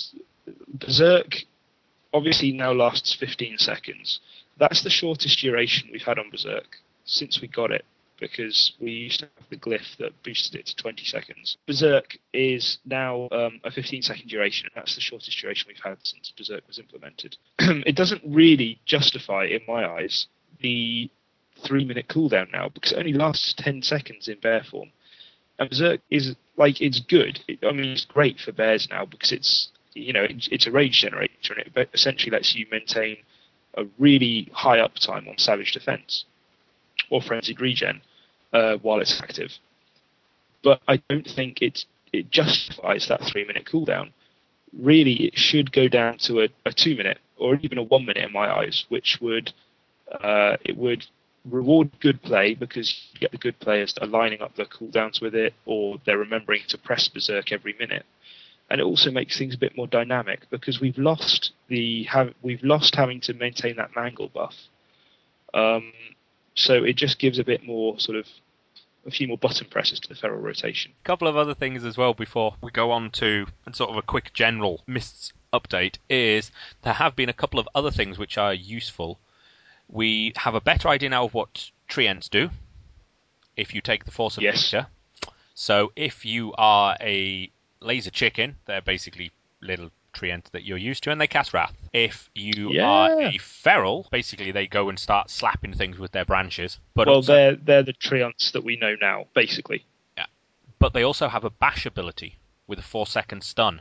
Berserk obviously now lasts fifteen seconds. That's the shortest duration we've had on Berserk since we got it, because we used to have the glyph that boosted it to twenty seconds. Berserk is now um, a fifteen second duration, and that's the shortest duration we've had since Berserk was implemented. It doesn't really justify, in my eyes, the three minute cooldown now, because it only lasts ten seconds in bear form. And Berserk is, like, it's good. It, I mean, it's great for bears now, because it's, you know, it, it's a rage generator, and it essentially lets you maintain a really high uptime on Savage Defense or Frenzied Regen uh, while it's active. But I don't think it it justifies that three minute cooldown. Really, it should go down to a, a two minute or even a one minute in my eyes, which would uh, it would reward good play, because you get the good players that are lining up their cooldowns with it, or they're remembering to press Berserk every minute. And it also makes things a bit more dynamic, because we've lost the have we've lost having to maintain that mangle buff. Um, so it just gives a bit more sort of a few more button presses to the feral rotation. A couple of other things as well before we go on to sort of a quick general Mists update is there have been a couple of other things which are useful. We have a better idea now of what Treants do if you take the Force of Yes. Nature. So if you are a laser chicken, they're basically little Treant that you're used to, and they cast Wrath. If you Yeah. are a feral, basically they go and start slapping things with their branches. But well, also, they're they're the Treants that we know now, basically. yeah. But they also have a bash ability with a four second stun.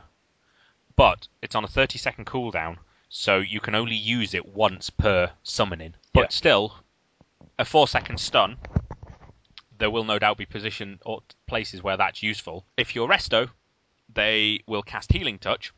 But it's on a thirty second cooldown, so you can only use it once per summoning. But Yeah. still, a four second stun, there will no doubt be position or places where that's useful. If you're Resto, they will cast Healing Touch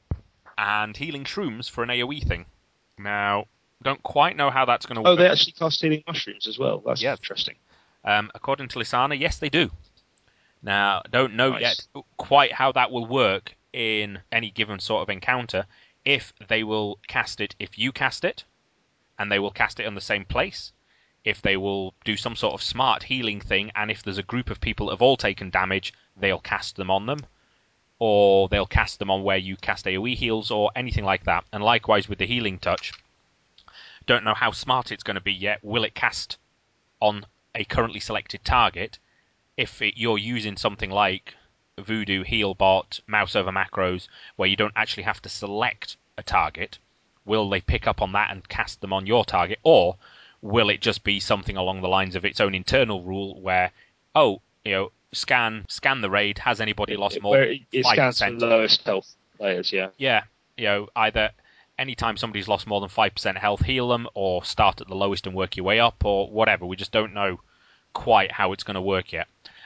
and Healing Shrooms for an AoE thing. Now, don't quite know how that's going to work. Oh, they actually cast Healing Mushrooms as well. That's Yes. interesting. Um, according to Lysana, yes, they do. Now, don't know Nice. yet quite how that will work in any given sort of encounter. If they will cast it if you cast it, and they will cast it in the same place. If they will do some sort of smart healing thing, and if there's a group of people that have all taken damage, they'll cast them on them. Or they'll cast them on where you cast AoE heals, or anything like that. And likewise with the Healing Touch. Don't know how smart it's going to be yet. Will it cast on a currently selected target? If it, you're using something like Voodoo, Healbot, Mouse over Macros, where you don't actually have to select a target, will they pick up on that and cast them on your target? Or will it just be something along the lines of its own internal rule where, oh, you know, scan scan the raid, has anybody lost more Where than it five scans percent? the lowest health players, yeah. Yeah, you know, either anytime somebody's lost more than five percent health, heal them, or start at the lowest and work your way up, or whatever. We just don't know quite how it's going to work yet.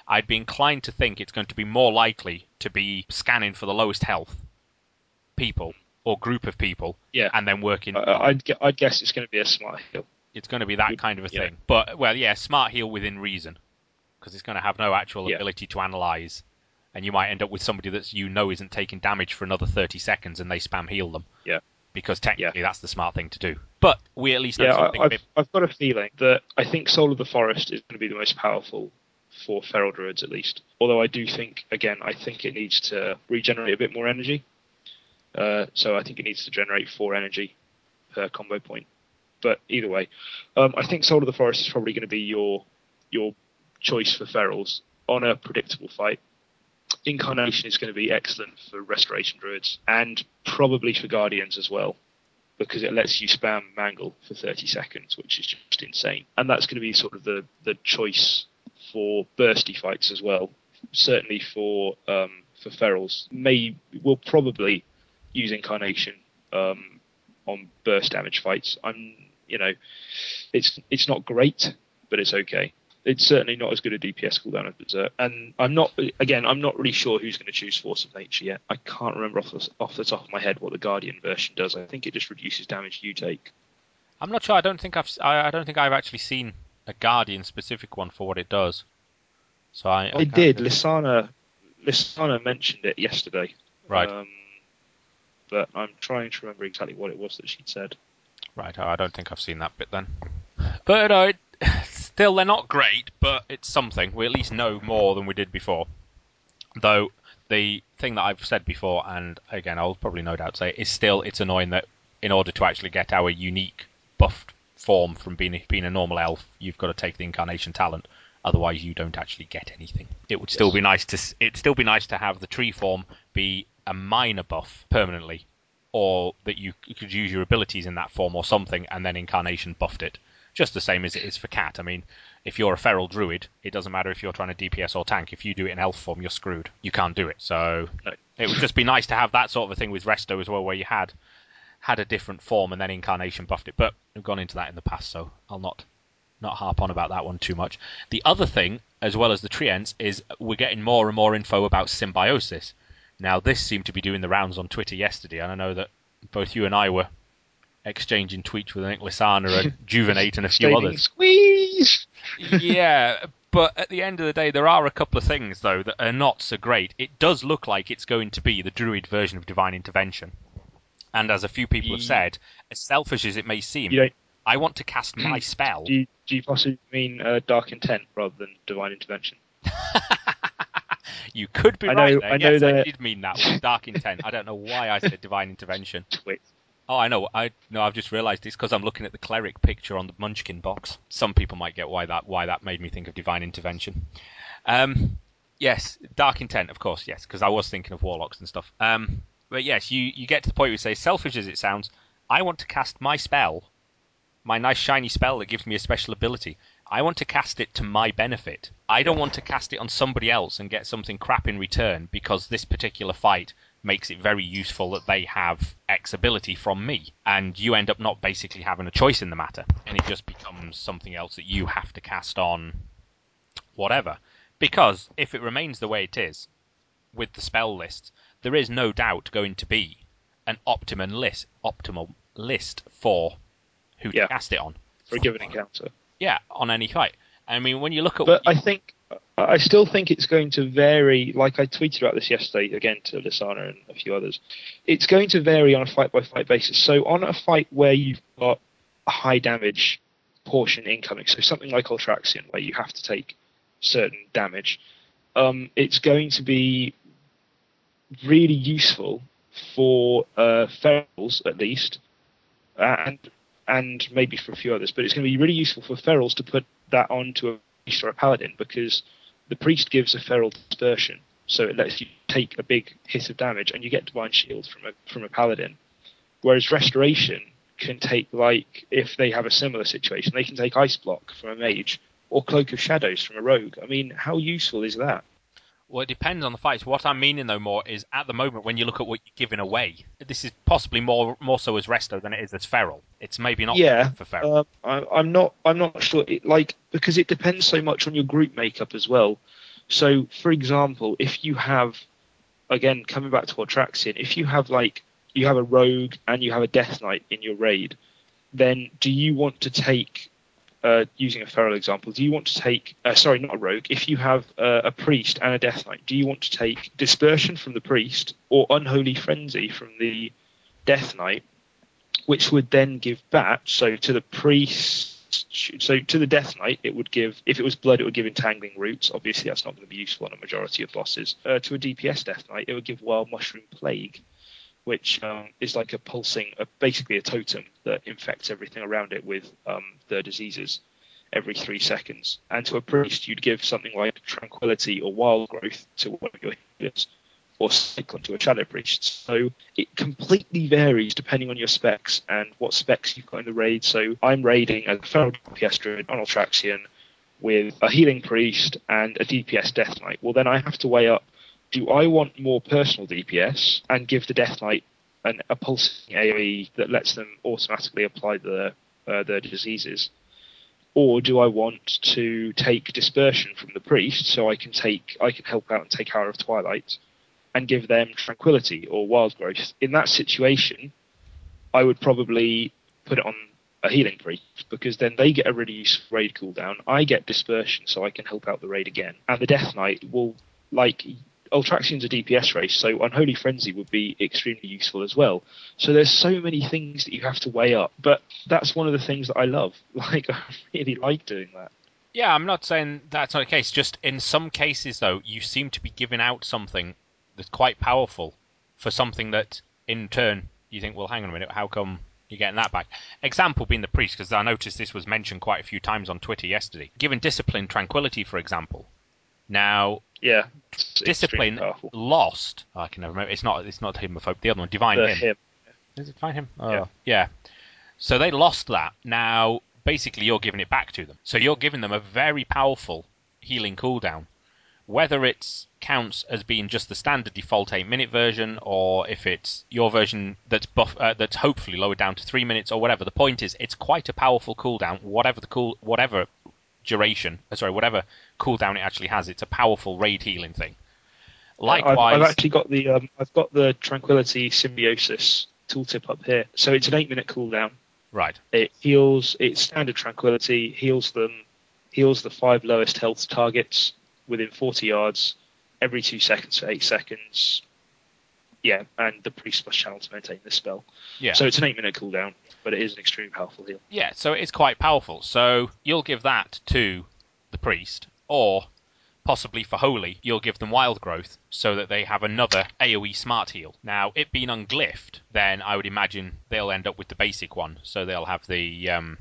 I'd be inclined to think it's going to be more likely to be scanning for the lowest health people or group of people, Yeah. and then working. Uh, I'd, gu- I'd guess it's going to be a smart heal. It's going to be that kind of a Yeah. thing. But, well, yeah, smart heal within reason, because it's going to have no actual Yeah. ability to analyse, and you might end up with somebody that you know isn't taking damage for another thirty seconds, and they spam heal them. Yeah. Because technically that's the smart thing to do. But we at least know Yeah, something I, a I've, bit... I've got a feeling that I think Soul of the Forest is going to be the most powerful for Feral Druids, at least. Although I do think, again, I think it needs to regenerate a bit more energy. Uh, so I think it needs to generate four energy per combo point. But either way, um, I think Soul of the Forest is probably going to be your your choice for Ferals on a predictable fight. Incarnation is going to be excellent for Restoration Druids, and probably for Guardians as well, because it lets you spam Mangle for thirty seconds, which is just insane. And that's going to be sort of the, the choice for bursty fights as well. Certainly for um, for Ferals. May will probably use Incarnation um, on burst damage fights. I'm, you know, it's it's not great, but it's okay. It's certainly not as good a D P S cooldown as Berserk. And I'm not, again, I'm not really sure who's going to choose Force of Nature yet. I can't remember off the, off the top of my head what the Guardian version does. I think it just reduces damage you take. I'm not sure. I don't think I've I, I don't think I've actually seen a Guardian specific one for what it does. So I, I I did. Lysana, Lysana mentioned it yesterday. Right. Um, but I'm trying to remember exactly what it was that she'd said. Right. I don't think I've seen that bit then. But uh, it, still, they're not great, but it's something. We at least know more than we did before. Though the thing that I've said before, and again I'll probably no doubt say, is still it's annoying that in order to actually get our unique buffed form from being being a normal elf, you've got to take the Incarnation talent. Otherwise, you don't actually get anything. It would still Yes. be nice to it'd still be nice to have the tree form be a minor buff permanently, or that you could use your abilities in that form or something, and then Incarnation buffed it. Just the same as it is for Cat. I mean, if you're a feral druid, it doesn't matter if you're trying to D P S or tank. If you do it in elf form, you're screwed. You can't do it. So No. it would just be nice to have that sort of a thing with Resto as well, where you had had a different form and then Incarnation buffed it. But we've gone into that in the past, so I'll not not harp on about that one too much. The other thing, as well as the Treants, is we're getting more and more info about symbiosis. Now, this seemed to be doing the rounds on Twitter yesterday, and I know that both you and I were exchanging tweets with Nick Lysana and Juvenate and a few Staining others. Squeeze! Yeah, but at the end of the day, there are a couple of things, though, that are not so great. It does look like it's going to be the Druid version of Divine Intervention. And as a few people have said, as selfish as it may seem, You don't, I want to cast my spell. do, you, do you possibly mean uh, Dark Intent rather than Divine Intervention? You could be I know- right there. I know yes, I that- did mean that one. Dark Intent. I don't know why I said Divine Intervention. Twit. Oh, I know. I no, I've just realised it's because I'm looking at the cleric picture on the Munchkin box. Some people might get why that why that made me think of Divine Intervention. Um, yes, Dark Intent, of course, yes, because I was thinking of warlocks and stuff. Um, but yes, you you get to the point where you say, selfish as it sounds, I want to cast my spell, my nice shiny spell that gives me a special ability. I want to cast it to my benefit. I don't want to cast it on somebody else and get something crap in return because this particular fight makes it very useful that they have X ability from me. And you end up not basically having a choice in the matter. And it just becomes something else that you have to cast on whatever. Because if it remains the way it is, with the spell list, there is no doubt going to be an optimum list, optimal list for who Yeah. to cast it on. For a given encounter. Yeah, on any fight. I mean, when you look at... But I think, I still think it's going to vary, like I tweeted about this yesterday, again to Lysana and a few others. It's going to vary on a fight-by-fight basis. So on a fight where you've got a high damage portion incoming, so something like Ultraxion, where you have to take certain damage, um, it's going to be really useful for uh, ferals, at least, and and maybe for a few others, but it's going to be really useful for ferals to put that onto a priest or a paladin, because the priest gives a feral dispersion, so it lets you take a big hit of damage, and you get divine shield from a from a paladin. Whereas restoration can take, like, if they have a similar situation, they can take ice block from a mage or cloak of shadows from a rogue. I mean, how useful is that? Well, it depends on the fights. What I'm meaning, though, more is at the moment when you look at what you're giving away, this is possibly more more so as Resto than it is as Feral. It's maybe not Yeah, for Feral. uh, I, I'm not. I'm not sure. It, like because it depends so much on your group makeup as well. So, for example, if you have, again, coming back to Altraxian, if you have like you have a rogue and you have a Death Knight in your raid, then do you want to take, uh, using a feral example, do you want to take, uh, sorry, not a rogue, if you have uh, a priest and a Death Knight, do you want to take Dispersion from the priest or Unholy Frenzy from the Death Knight, which would then give back, so to the priest, so to the Death Knight, it would give, if it was blood, it would give Entangling Roots. Obviously, that's not going to be useful on a majority of bosses. Uh, to a D P S Death Knight, it would give Wild Mushroom Plague, which um, is like a pulsing, uh, basically a totem that infects everything around it with um, the diseases every three seconds. And to a priest, you'd give something like Tranquility or Wild Growth to one of your healers, or Cyclone to a Shadow Priest. So it completely varies depending on your specs and what specs you've got in the raid. So I'm raiding a Feral D P S Druid on Altraxian with a Healing Priest and a D P S Death Knight. Well, then I have to weigh up, do I want more personal D P S and give the Death Knight an, a pulsing A O E that lets them automatically apply the, uh, their diseases? Or do I want to take Dispersion from the Priest so I can take I can help out and take Hour of Twilight and give them Tranquility or Wild Growth? In that situation, I would probably put it on a Healing Priest, because then they get a really useful raid cooldown. I get Dispersion, so I can help out the raid again. And the Death Knight will, like, Altraxian's a D P S race, so Unholy Frenzy would be extremely useful as well. So there's so many things that you have to weigh up, but that's one of the things that I love. Like, I really like doing that. Yeah, I'm not saying that's not the case. Just in some cases, though, you seem to be giving out something that's quite powerful for something that, in turn, you think, well, hang on a minute, how come you're getting that back? Example being the priest, because I noticed this was mentioned quite a few times on Twitter yesterday. Given Discipline Tranquility, for example. Now, yeah, Discipline lost. Oh, I can never remember. It's not. It's not Hymnophobe. The other one, Divine the Hymn. him. Is it Divine Hymn? Oh, yeah. yeah. So they lost that. Now, basically, you're giving it back to them. So you're giving them a very powerful healing cooldown. Whether it counts as being just the standard default eight-minute version, or if it's your version that's buff, uh, that's hopefully lowered down to three minutes, or whatever. The point is, it's quite a powerful cooldown. Whatever the cool, whatever duration, uh, sorry, whatever cooldown it actually has, it's a powerful raid healing thing. Likewise, I've, I've actually got the um, I've got the Tranquility Symbiosis tooltip up here. So it's an eight-minute cooldown. Right. It heals. It's standard Tranquility. Heals them. Heals the five lowest health targets within forty yards every two seconds for eight seconds. Yeah, and the priest must channel to maintain this spell. Yeah. So it's an eight-minute cooldown, but it is an extremely powerful heal. Yeah, so it's quite powerful. So you'll give that to the priest, or possibly for Holy, you'll give them Wild Growth so that they have another AoE Smart Heal. Now, it being unglyphed, then I would imagine they'll end up with the basic one, so they'll have the um,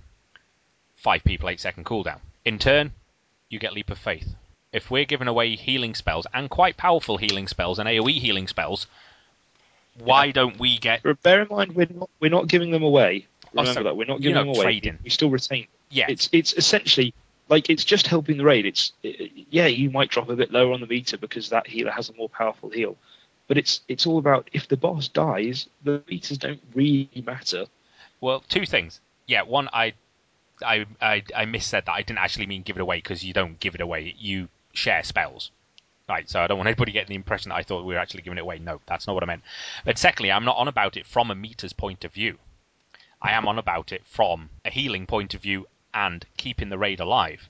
five people, eight second cooldown. In turn, you get Leap of Faith. If we're giving away healing spells, and quite powerful healing spells, and AoE healing spells, why yeah. don't we get... Bear in mind, we're not, we're not giving them away. Remember oh, so that. We're not giving them away. Trading. We still retain them. Yeah. It's, it's essentially... Like, it's just helping the raid. It's it, yeah, you might drop a bit lower on the meter because that healer has a more powerful heal. But it's it's all about, if the boss dies, the meters don't really matter. Well, two things. Yeah, one, I I I, I missaid that. I didn't actually mean give it away, because you don't give it away. You share spells. Right, so I don't want anybody getting the impression that I thought we were actually giving it away. No, that's not what I meant. But secondly, I'm not on about it from a meter's point of view. I am on about it from a healing point of view and keeping the raid alive,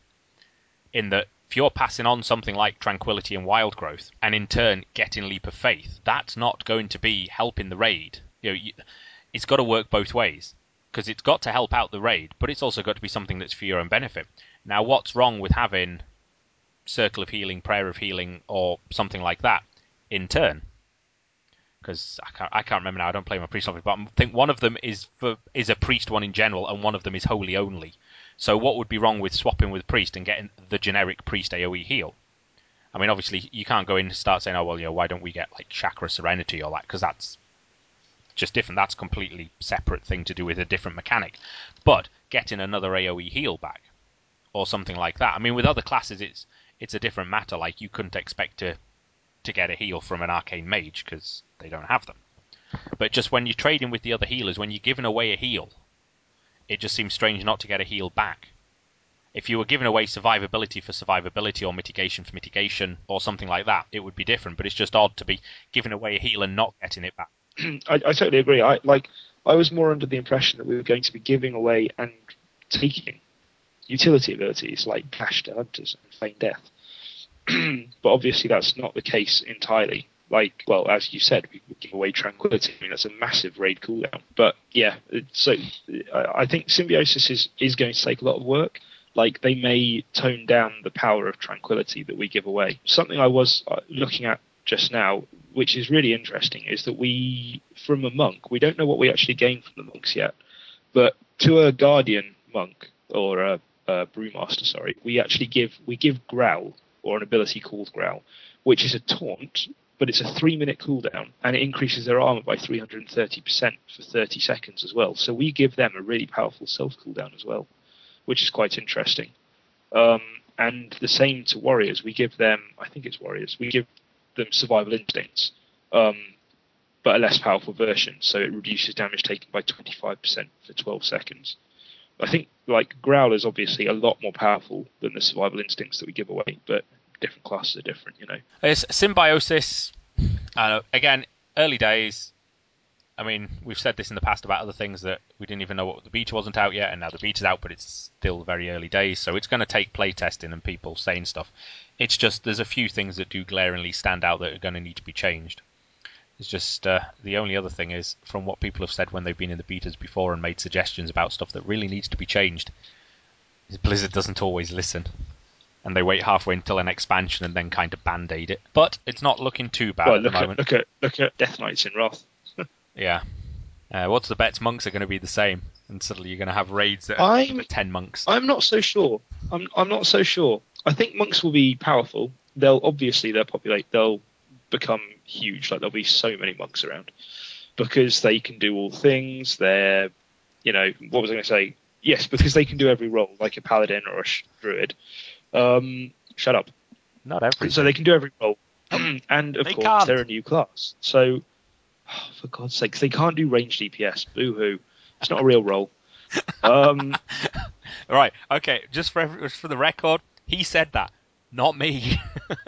in that if you're passing on something like Tranquility and Wild Growth, and in turn getting Leap of Faith, that's not going to be helping the raid. You know, you, it's got to work both ways, because it's got to help out the raid, but it's also got to be something that's for your own benefit. Now, what's wrong with having Circle of Healing, Prayer of Healing, or something like that in turn? Because I can't, I can't remember now. I don't play my priest, but I think one of them is for, is a priest one in general, and one of them is holy only. So what would be wrong with swapping with priest and getting the generic priest AoE heal? I mean, obviously, you can't go in and start saying, oh, well, you know, why don't we get, like, Chakra Serenity or that? Because that's just different. That's a completely separate thing to do with a different mechanic. But getting another AoE heal back, or something like that. I mean, with other classes, it's it's a different matter. Like, you couldn't expect to, to get a heal from an Arcane Mage, because they don't have them. But just when you're trading with the other healers, when you're giving away a heal, it just seems strange not to get a heal back. If you were giving away survivability for survivability or mitigation for mitigation or something like that, it would be different. But it's just odd to be giving away a heal and not getting it back. I, I totally agree. I like. I was more under the impression that we were going to be giving away and taking utility abilities like Dash to Hunters and Feign Death. But obviously that's not the case entirely. Like, well, as you said, we give away Tranquility. I mean, that's a massive raid cooldown. But yeah, so I think Symbiosis is, is going to take a lot of work. Like, they may tone down the power of Tranquility that we give away. Something I was looking at just now, which is really interesting, is that we, from a monk, we don't know what we actually gain from the monks yet, but to a Guardian monk, or a, a Brewmaster, sorry, we actually give, we give Growl, or an ability called Growl, which is a taunt, but it's a three-minute cooldown, and it increases their armor by three hundred thirty percent for thirty seconds as well. So we give them a really powerful self-cooldown as well, which is quite interesting. Um, and the same to Warriors. We give them, I think it's Warriors, we give them Survival Instincts, um, but a less powerful version, so it reduces damage taken by twenty-five percent for twelve seconds. I think, like, Growl is obviously a lot more powerful than the Survival Instincts that we give away, but different classes are different, you know. It's Symbiosis, uh, again, early days. I mean, we've said this in the past about other things that we didn't even know what the beta wasn't out yet, and now the beta's out, but it's still very early days, so it's going to take playtesting and people saying stuff. It's just there's a few things that do glaringly stand out that are going to need to be changed. It's just uh, the only other thing is, from what people have said when they've been in the betas before and made suggestions about stuff that really needs to be changed, is Blizzard doesn't always listen. And they wait halfway until an expansion and then kind of band-aid it. But it's not looking too bad well, at look the moment. At, look at look at Death Knights in Wrath. Yeah. Uh, what's the bets? Monks are going to be the same, and suddenly you're going to have raids that I'm, are ten monks. I'm not so sure. I'm I'm not so sure. I think monks will be powerful. They'll obviously they'll populate. They'll become huge. Like, there'll be so many monks around because they can do all things. They're, you know, what was I going to say? Yes, because they can do every role, like a paladin or a druid. Um, shut up. Not everything. So they can do every role, and of They course can't. they're a new class. So, oh, for God's sake, they can't do ranged D P S. Boo-hoo. It's not a real role. Um, right. Okay. Just for every, just for the record, he said that, not me.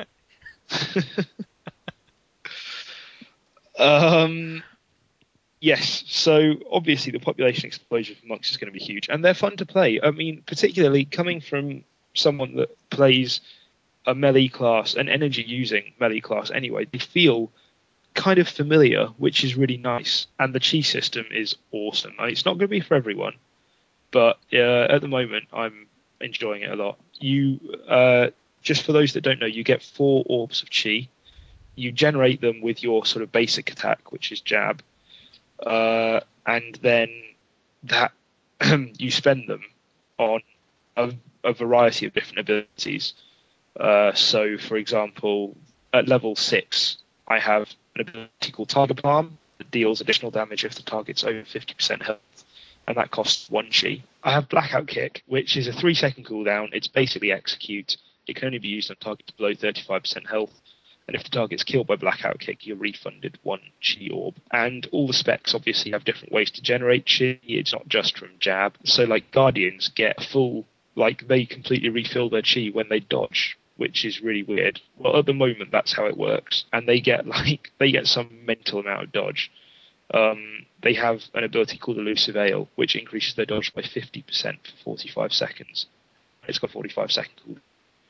um, yes. So obviously the population explosion for monks is going to be huge, and they're fun to play. I mean, particularly coming from someone that plays a melee class, an energy using melee class anyway, they feel kind of familiar, which is really nice. And the chi system is awesome. I mean, it's not going to be for everyone, but uh, at the moment I'm enjoying it a lot. You, uh, just for those that don't know, you get four orbs of chi. You generate them with your sort of basic attack, which is jab, uh, and then that you spend them on a, a variety of different abilities. Uh, so, for example, at level six, I have an ability called Target Palm that deals additional damage if the target's over fifty percent health, and that costs one chi. I have Blackout Kick, which is a three-second cooldown. It's basically execute. It can only be used on targets below thirty-five percent health, and if the target's killed by Blackout Kick, you're refunded one chi orb. And all the specs obviously have different ways to generate chi. It's not just from jab. So, like, Guardians get full, like, they completely refill their chi when they dodge, which is really weird. Well, at the moment, that's how it works. And they get, like, they get some mental amount of dodge. Um, they have an ability called Elusive Ale, which increases their dodge by fifty percent for forty-five seconds. It's got forty-five second cooldown.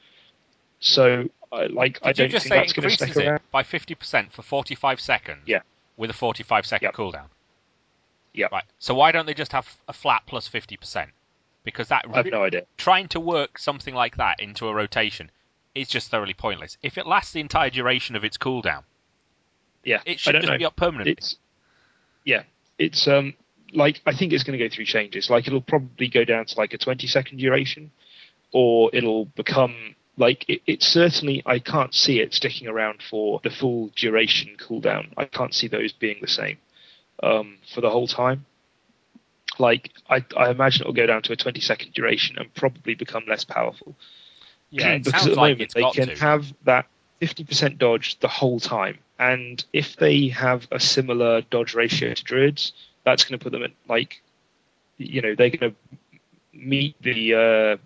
So, uh, like, Did I don't you just think say that's going to stick increases around. it by fifty percent for forty-five seconds? Yeah. With a forty-five second Yep. cooldown? Yeah. Right. So why don't they just have a flat plus fifty percent? Because that I have no idea. trying to work something like that into a rotation is just thoroughly pointless. If it lasts the entire duration of its cooldown, Yeah. it I should don't just know. be up permanently. It's, yeah. It's, um, like, I think it's going to go through changes. Like, it'll probably go down to, like, a twenty second duration, or it'll become, like, it, it's certainly, I can't see it sticking around for the full duration cooldown. I can't see those being the same um, for the whole time. Like, I, I imagine it'll go down to a twenty second duration and probably become less powerful. Yeah, it Because sounds at the like moment it's they got can to. have that fifty percent dodge the whole time. And if they have a similar dodge ratio to druids, that's going to put them at, like, you know, they're going to meet the uh,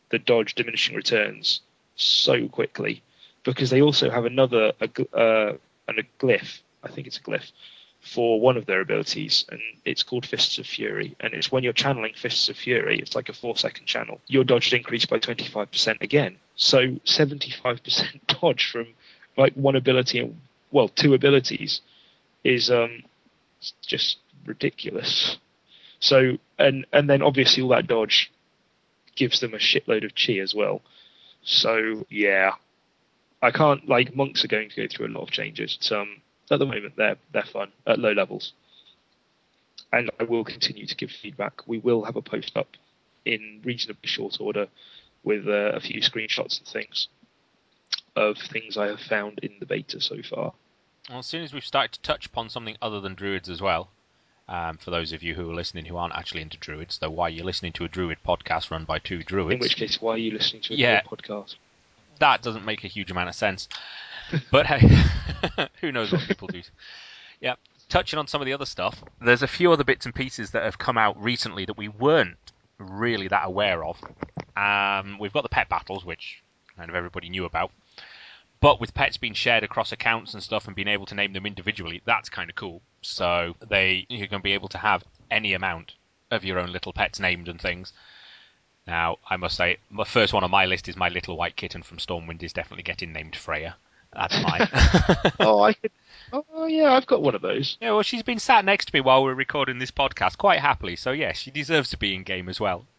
the dodge diminishing returns so quickly, because they also have another a, gl- uh, and a glyph. I think it's a glyph for one of their abilities, and it's called Fists of Fury. And it's when you're channeling Fists of Fury, it's like a four-second channel. Your dodge increased by twenty-five percent again. So seventy-five percent dodge from like one ability and well, two abilities is um just ridiculous. So and and then obviously all that dodge gives them a shitload of chi as well. So yeah, I can't like monks are going to go through a lot of changes. It's, um, at the moment they're they're fun at low levels, and I will continue to give feedback. We will have a post up in reasonably short order with uh, a few screenshots and things of things I have found in the beta so far. Well, as soon as we've started to touch upon something other than druids as well, um, for those of you who are listening who aren't actually into druids, though why you're listening to a druid podcast run by two druids. In which case, why are you listening to a yeah, druid podcast? That doesn't make a huge amount of sense. But hey, who knows what people do. Yeah, touching on some of the other stuff, there's a few other bits and pieces that have come out recently that we weren't really that aware of. Um, we've got the pet battles, which kind of everybody knew about. But with pets being shared across accounts and stuff and being able to name them individually, that's kind of cool. So they you're going to be able to have any amount of your own little pets named and things. Now, I must say, the first one on my list is my little white kitten from Stormwind is definitely getting named Freya. That's mine. oh, I could. Oh, yeah, I've got one of those. Yeah, well, she's been sat next to me while we're recording this podcast quite happily, so yes, she deserves to be in game as well.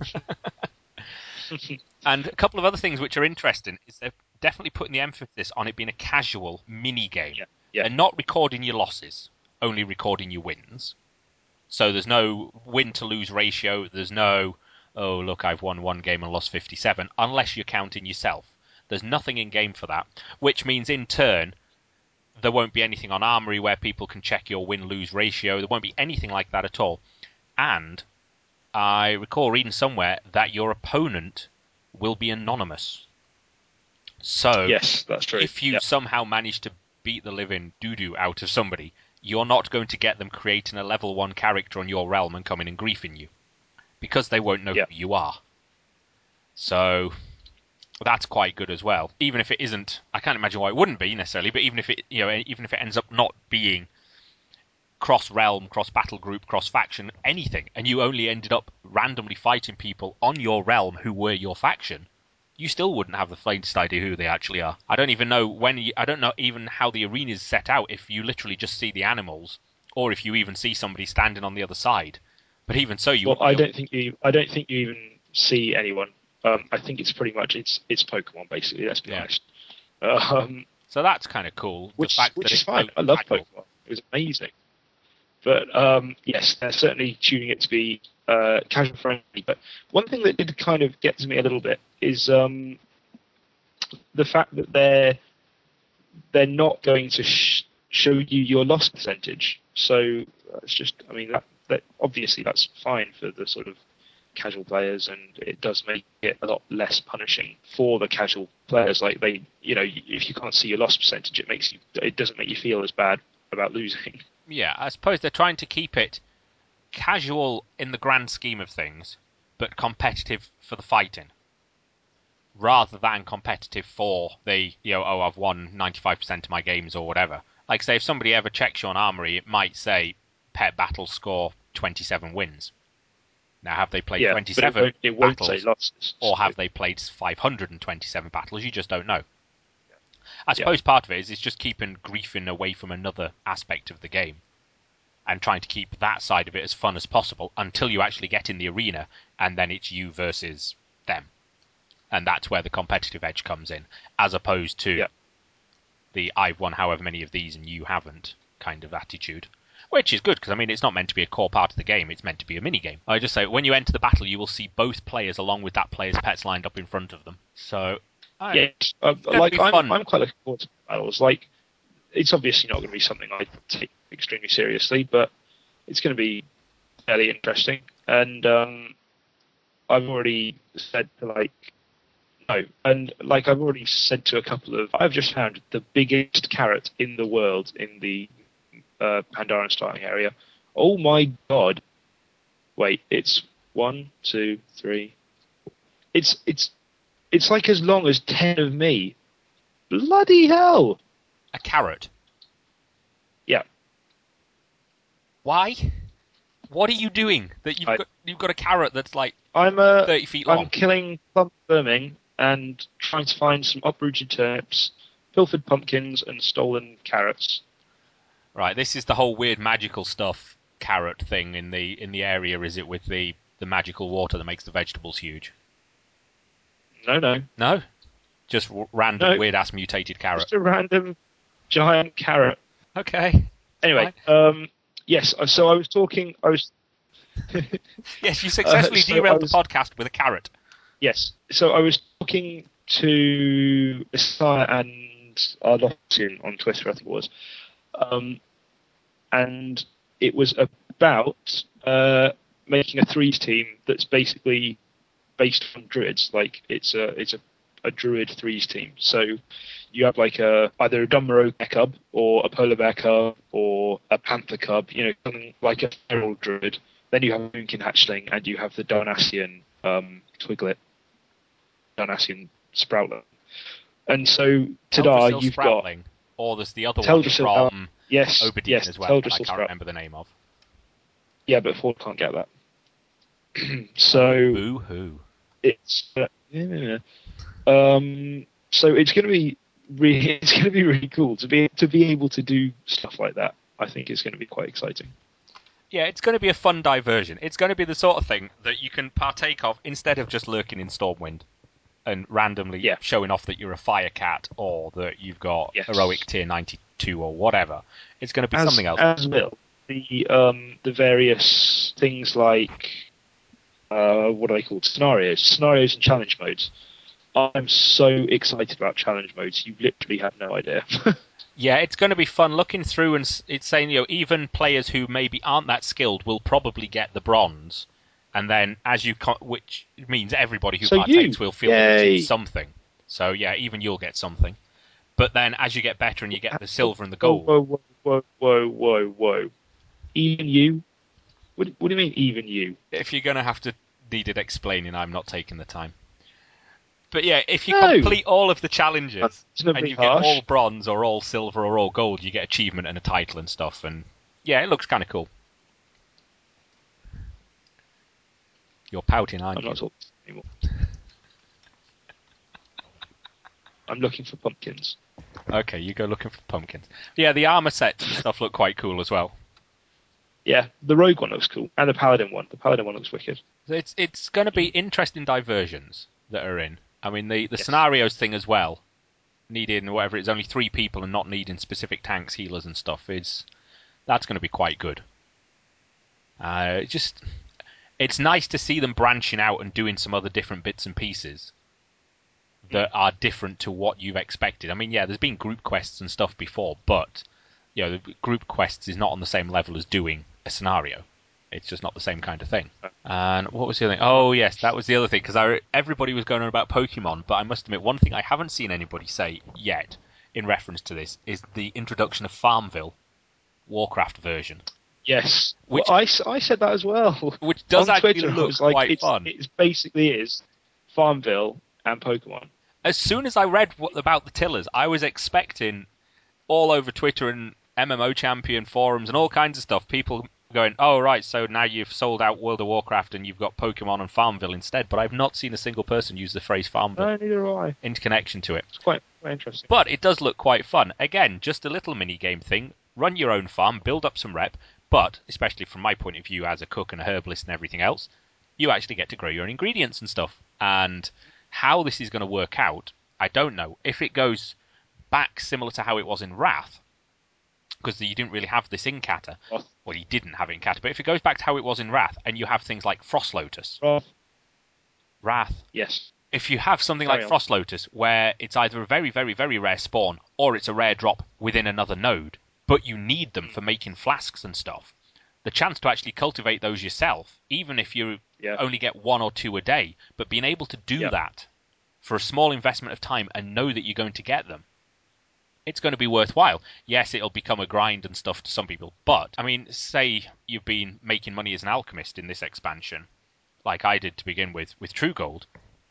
And a couple of other things which are interesting is they're definitely putting the emphasis on it being a casual mini game, yeah, yeah. and not recording your losses, only recording your wins. So there's no win to lose ratio. There's no, oh look, I've won one game and lost fifty-seven, unless you're counting yourself. There's nothing in game for that, which means in turn there won't be anything on Armory where people can check your win-lose ratio. There won't be anything like that at all. And I recall reading somewhere that your opponent will be anonymous. So yes, that's true. If you yep. somehow manage to beat the living doo-doo out of somebody, you're not going to get them creating a level one character on your realm and coming and griefing you, because they won't know yep. who you are. So that's quite good as well. Even if it isn't, I can't imagine why it wouldn't be necessarily, but even if it, you know, even if it ends up not being cross-realm, cross-battle group, cross-faction, anything, and you only ended up randomly fighting people on your realm who were your faction, you still wouldn't have the faintest idea who they actually are. I don't even know when. You, I don't know even how the arena is set out if you literally just see the animals, or if you even see somebody standing on the other side. But even so, you. Well, I don't think you. I don't think you even see anyone. Um, I think it's pretty much it's it's Pokemon basically. Let's be yeah. honest. Um, so that's kind of cool. Which, the fact which that is it's fine. so I love casual. Pokemon. It was amazing. But um, yes, they're certainly tuning it to be uh, casual friendly. But one thing that did kind of get to me a little bit is um, the fact that they're they're not going to sh- show you your loss percentage. So it's just, I mean, that, that obviously that's fine for the sort of casual players, and it does make it a lot less punishing for the casual players. Like they, you know, if you can't see your loss percentage, it makes you, it doesn't make you feel as bad about losing. Yeah, I suppose they're trying to keep it casual in the grand scheme of things, but competitive for the fighting, rather than competitive for the, you know, oh, I've won ninety-five percent of my games or whatever. Like, say, if somebody ever checks you on Armory, it might say pet battle score twenty-seven wins. Now, have they played yeah, twenty-seven but it won't, it won't battles, say losses, or so. have they played five hundred twenty-seven battles? You just don't know. I Yeah. suppose part of it is it's just keeping griefing away from another aspect of the game, and trying to keep that side of it as fun as possible until you actually get in the arena, and then it's you versus them. And that's where the competitive edge comes in, as opposed to Yeah. the I've won however many of these and you haven't kind of attitude. Which is good, because I mean, it's not meant to be a core part of the game, it's meant to be a mini-game. I just say, when you enter the battle, you will see both players along with that player's pets lined up in front of them. So, I, Yes, uh, like I'm, I'm quite looking forward to battles. Like, it's obviously not going to be something I take extremely seriously, but it's going to be fairly interesting. And um, I've already said to like no, and like I've already said to a couple of, I've just found the biggest carrot in the world in the uh, Pandaren starting area. Oh my god! Wait, it's one, two, three. It's it's it's like as long as ten of me. Bloody hell! A carrot. Yeah. Why? What are you doing that you've I, got? You've got a carrot that's like I'm uh, thirty feet long. I'm killing plum verming and trying to find some uprooted turnips, pilfered pumpkins, and stolen carrots. Right. This is the whole weird magical stuff carrot thing in the in the area. Is it with the the magical water that makes the vegetables huge? No, no, No. Just w- random No. weird ass mutated carrot. just a random giant carrot. Okay. Anyway, um, yes. So I was talking. I was. Yes, you successfully Uh, so derailed I was- the podcast with a carrot. Yes. So I was talking to Isaiah and Arlottian on Twitter, I think it was, um, and it was about uh, making a threes team that's basically based on druids. Like it's a it's a, a druid threes team. So you have like a either a Dunmorrow bear cub or a polar bear cub or a panther cub. You know, something like a feral druid. Then you have a Moonkin hatchling and you have the Darnassian um, Twiglet, Darnassian Sproutlet. And so Tadar, Teldrassil you've Sproutling, got or there's the other Teldrassil, one uh, from yes, Oberdeen yes, as well, that I Teldrassil can't Sprout. remember the name of. Yeah, but Ford can't get that. so Boo hoo. it's uh, yeah. um, so it's going to be really it's going to be really cool to be to be able to do stuff like that. I think it's going to be quite exciting. Yeah, it's going to be a fun diversion. It's going to be the sort of thing that you can partake of instead of just lurking in Stormwind and randomly Yeah. showing off that you're a fire cat or that you've got Yes. heroic tier ninety-two or whatever. It's going to be as, something else. As will the um, the various things like uh, what are they called? Scenarios, scenarios and challenge modes. I'm so excited about challenge modes. You literally have no idea. Yeah, it's going to be fun looking through, and s- it's saying, you know, even players who maybe aren't that skilled will probably get the bronze, and then as you, co- which means everybody who So partakes you, will feel they've yay. achieved something. So yeah, even you'll get something. But then as you get better and you get the silver and the Whoa, gold, whoa, whoa, whoa, whoa, whoa, whoa. Even you? What, what do you mean, even you? if you're going to have to need it explaining, I'm not taking the time. But yeah, if you No. complete all of the challenges That's and reasonably you get harsh. all bronze or all silver or all gold, you get achievement and a title and stuff. And yeah, it looks kind of cool. You're pouting, aren't I'm you? not talking anymore. I'm looking for pumpkins. Okay, you go looking for pumpkins. Yeah, the armor sets and stuff look quite cool as well. Yeah, the rogue one looks cool, and the paladin one. The paladin one looks wicked. So it's it's going to be interesting diversions that are in. I mean, the, the Yes. scenarios thing as well, needing whatever it's only three people and not needing specific tanks, healers, and stuff is that's going to be quite good. Uh, it just it's nice to see them branching out and doing some other different bits and pieces that are different to what you've expected. I mean, yeah, there's been group quests and stuff before, but you know, the group quests is not on the same level as doing a scenario. It's just not the same kind of thing. And what was the other thing? Oh, yes, that was the other thing, because everybody was going on about Pokemon, but I must admit, one thing I haven't seen anybody say yet in reference to this is the introduction of Farmville, Warcraft version. Yes. Which- well, I, s- I said that as well. Which does On actually Twitter, I look was like, quite it's, fun. It basically is Farmville and Pokemon. As soon as I read what, about the Tillers, I was expecting all over Twitter and M M O Champion forums and all kinds of stuff, people going, oh, right, so now you've sold out World of Warcraft and you've got Pokemon and Farmville instead, but I've not seen a single person use the phrase Farmville No, neither have I. in connection to it. It's quite, quite interesting. But it does look quite fun. Again, just a little mini-game thing. Run your own farm, build up some rep, but, especially from my point of view as a cook and a herbalist and everything else, you actually get to grow your own ingredients and stuff. And how this is going to work out, I don't know. If it goes back similar to how it was in Wrath, because you didn't really have this in Cata. Wrath. Well, you didn't have it in Cata, but if it goes back to how it was in Wrath, and you have things like Frost Lotus, Wrath. Wrath, Yes. if you have something Carry like on. Frost Lotus, where it's either a very, very, very rare spawn, or it's a rare drop within another node, but you need them for making flasks and stuff, the chance to actually cultivate those yourself, even if you Yeah. only get one or two a day, but being able to do Yeah. that for a small investment of time and know that you're going to get them, it's going to be worthwhile. Yes, it'll become a grind and stuff to some people, but, I mean, say you've been making money as an alchemist in this expansion, like I did to begin with, with True Gold,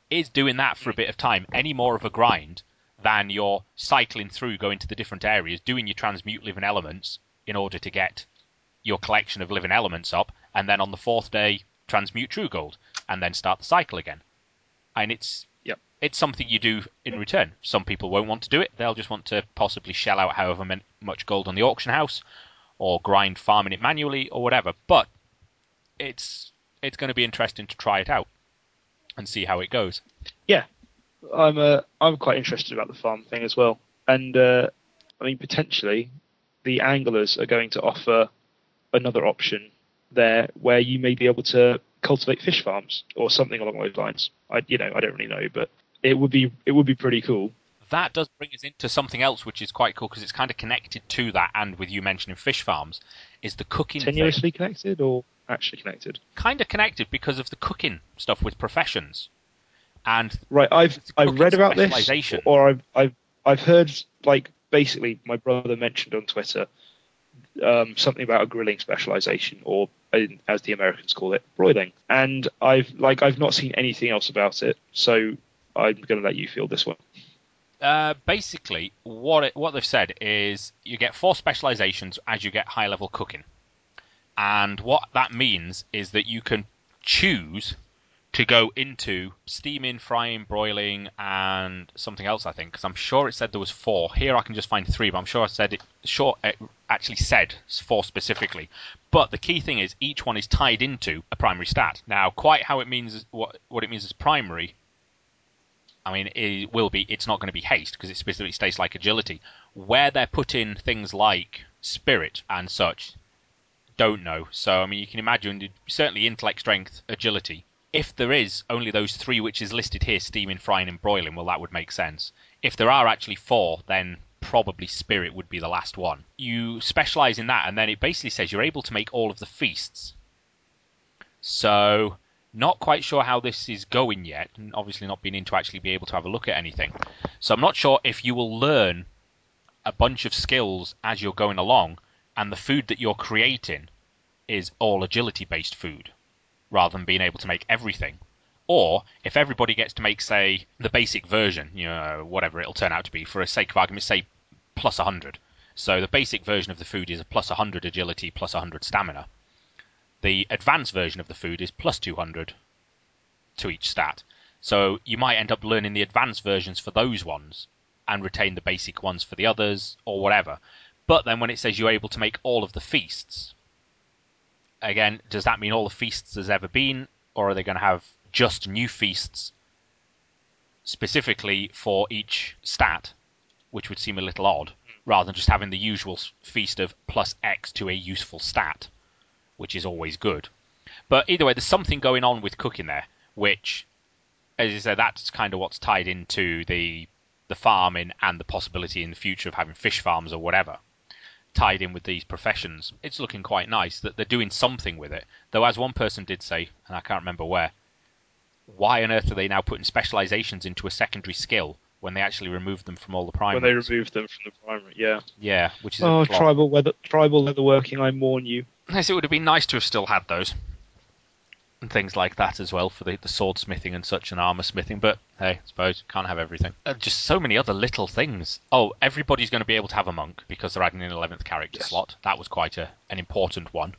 is doing that for a bit of time any more of a grind than you're cycling through, going to the different areas, doing your transmute living elements in order to get your collection of living elements up, and then on the fourth day transmute true gold, and then start the cycle again. And it's Yep. it's something you do in return. Some people won't want to do it. They'll just want to possibly shell out however much gold on the auction house, or grind farming it manually, or whatever. But it's it's going to be interesting to try it out and see how it goes. Yeah, I'm uh, I'm quite interested about the farm thing as well. And uh, I mean, potentially, the anglers are going to offer another option there, where you may be able to cultivate fish farms or something along those lines. I, you know, I don't really know, but it would be it would be pretty cool. That does bring us into something else, which is quite cool because it's kind of connected to that, and with you mentioning fish farms, is the cooking thing. Tenuously connected or actually connected? Kind of connected because of the cooking stuff with professions. And right, I've I've read about this, specialization. or I've I've I've heard, like, basically my brother mentioned on Twitter um, something about a grilling specialization, or as the Americans call it, broiling. And I've like I've not seen anything else about it, so I'm going to let you field this one. Uh, basically, what it, what they've said is you get four specializations as you get high level cooking, and what that means is that you can choose to go into steaming, frying, broiling, and something else. I think, because I'm sure it said there was four. Here I can just find three, but I'm sure I said it. Sure, it actually said four specifically. But the key thing is each one is tied into a primary stat. Now, quite how it means what what it means as primary. I mean, it will be. It's not going to be haste because it specifically states like agility. Where they're putting things like spirit and such, don't know. So I mean, you can imagine certainly intellect, strength, agility. If there is only those three which is listed here, steaming, frying, and broiling, well, that would make sense. If there are actually four, then probably spirit would be the last one. You specialize in that, and then it basically says you're able to make all of the feasts. So, not quite sure how this is going yet, and obviously not been in to actually be able to have a look at anything. So I'm not sure if you will learn a bunch of skills as you're going along, and the food that you're creating is all agility-based food, rather than being able to make everything. Or, if everybody gets to make, say, the basic version, you know, whatever it'll turn out to be, for a sake of argument, say, plus one hundred. So the basic version of the food is a plus one hundred agility, plus one hundred stamina. The advanced version of the food is plus two hundred to each stat. So you might end up learning the advanced versions for those ones, and retain the basic ones for the others, or whatever. But then when it says you're able to make all of the feasts, again, does that mean all the feasts there's ever been, or are they going to have just new feasts specifically for each stat, which would seem a little odd, rather than just having the usual feast of plus X to a useful stat, which is always good. But either way, there's something going on with cooking there, which, as you said, that's kind of what's tied into the the farming and the possibility in the future of having fish farms or whatever, tied in with these professions. It's looking quite nice that they're doing something with it. Though, as one person did say, and I can't remember where, why on earth are they now putting specializations into a secondary skill when they actually removed them from all the primaries? When they removed them from the primary, yeah. Yeah, which is oh a plot. tribal weather, tribal leatherworking. I mourn you. Yes, it would have been nice to have still had those and things like that as well for the, the sword smithing and such and armor smithing. But hey, I suppose can't have everything. Uh, just so many other little things. Oh, everybody's going to be able to have a monk because they're adding an eleventh character Yes. slot. That was quite a an important one.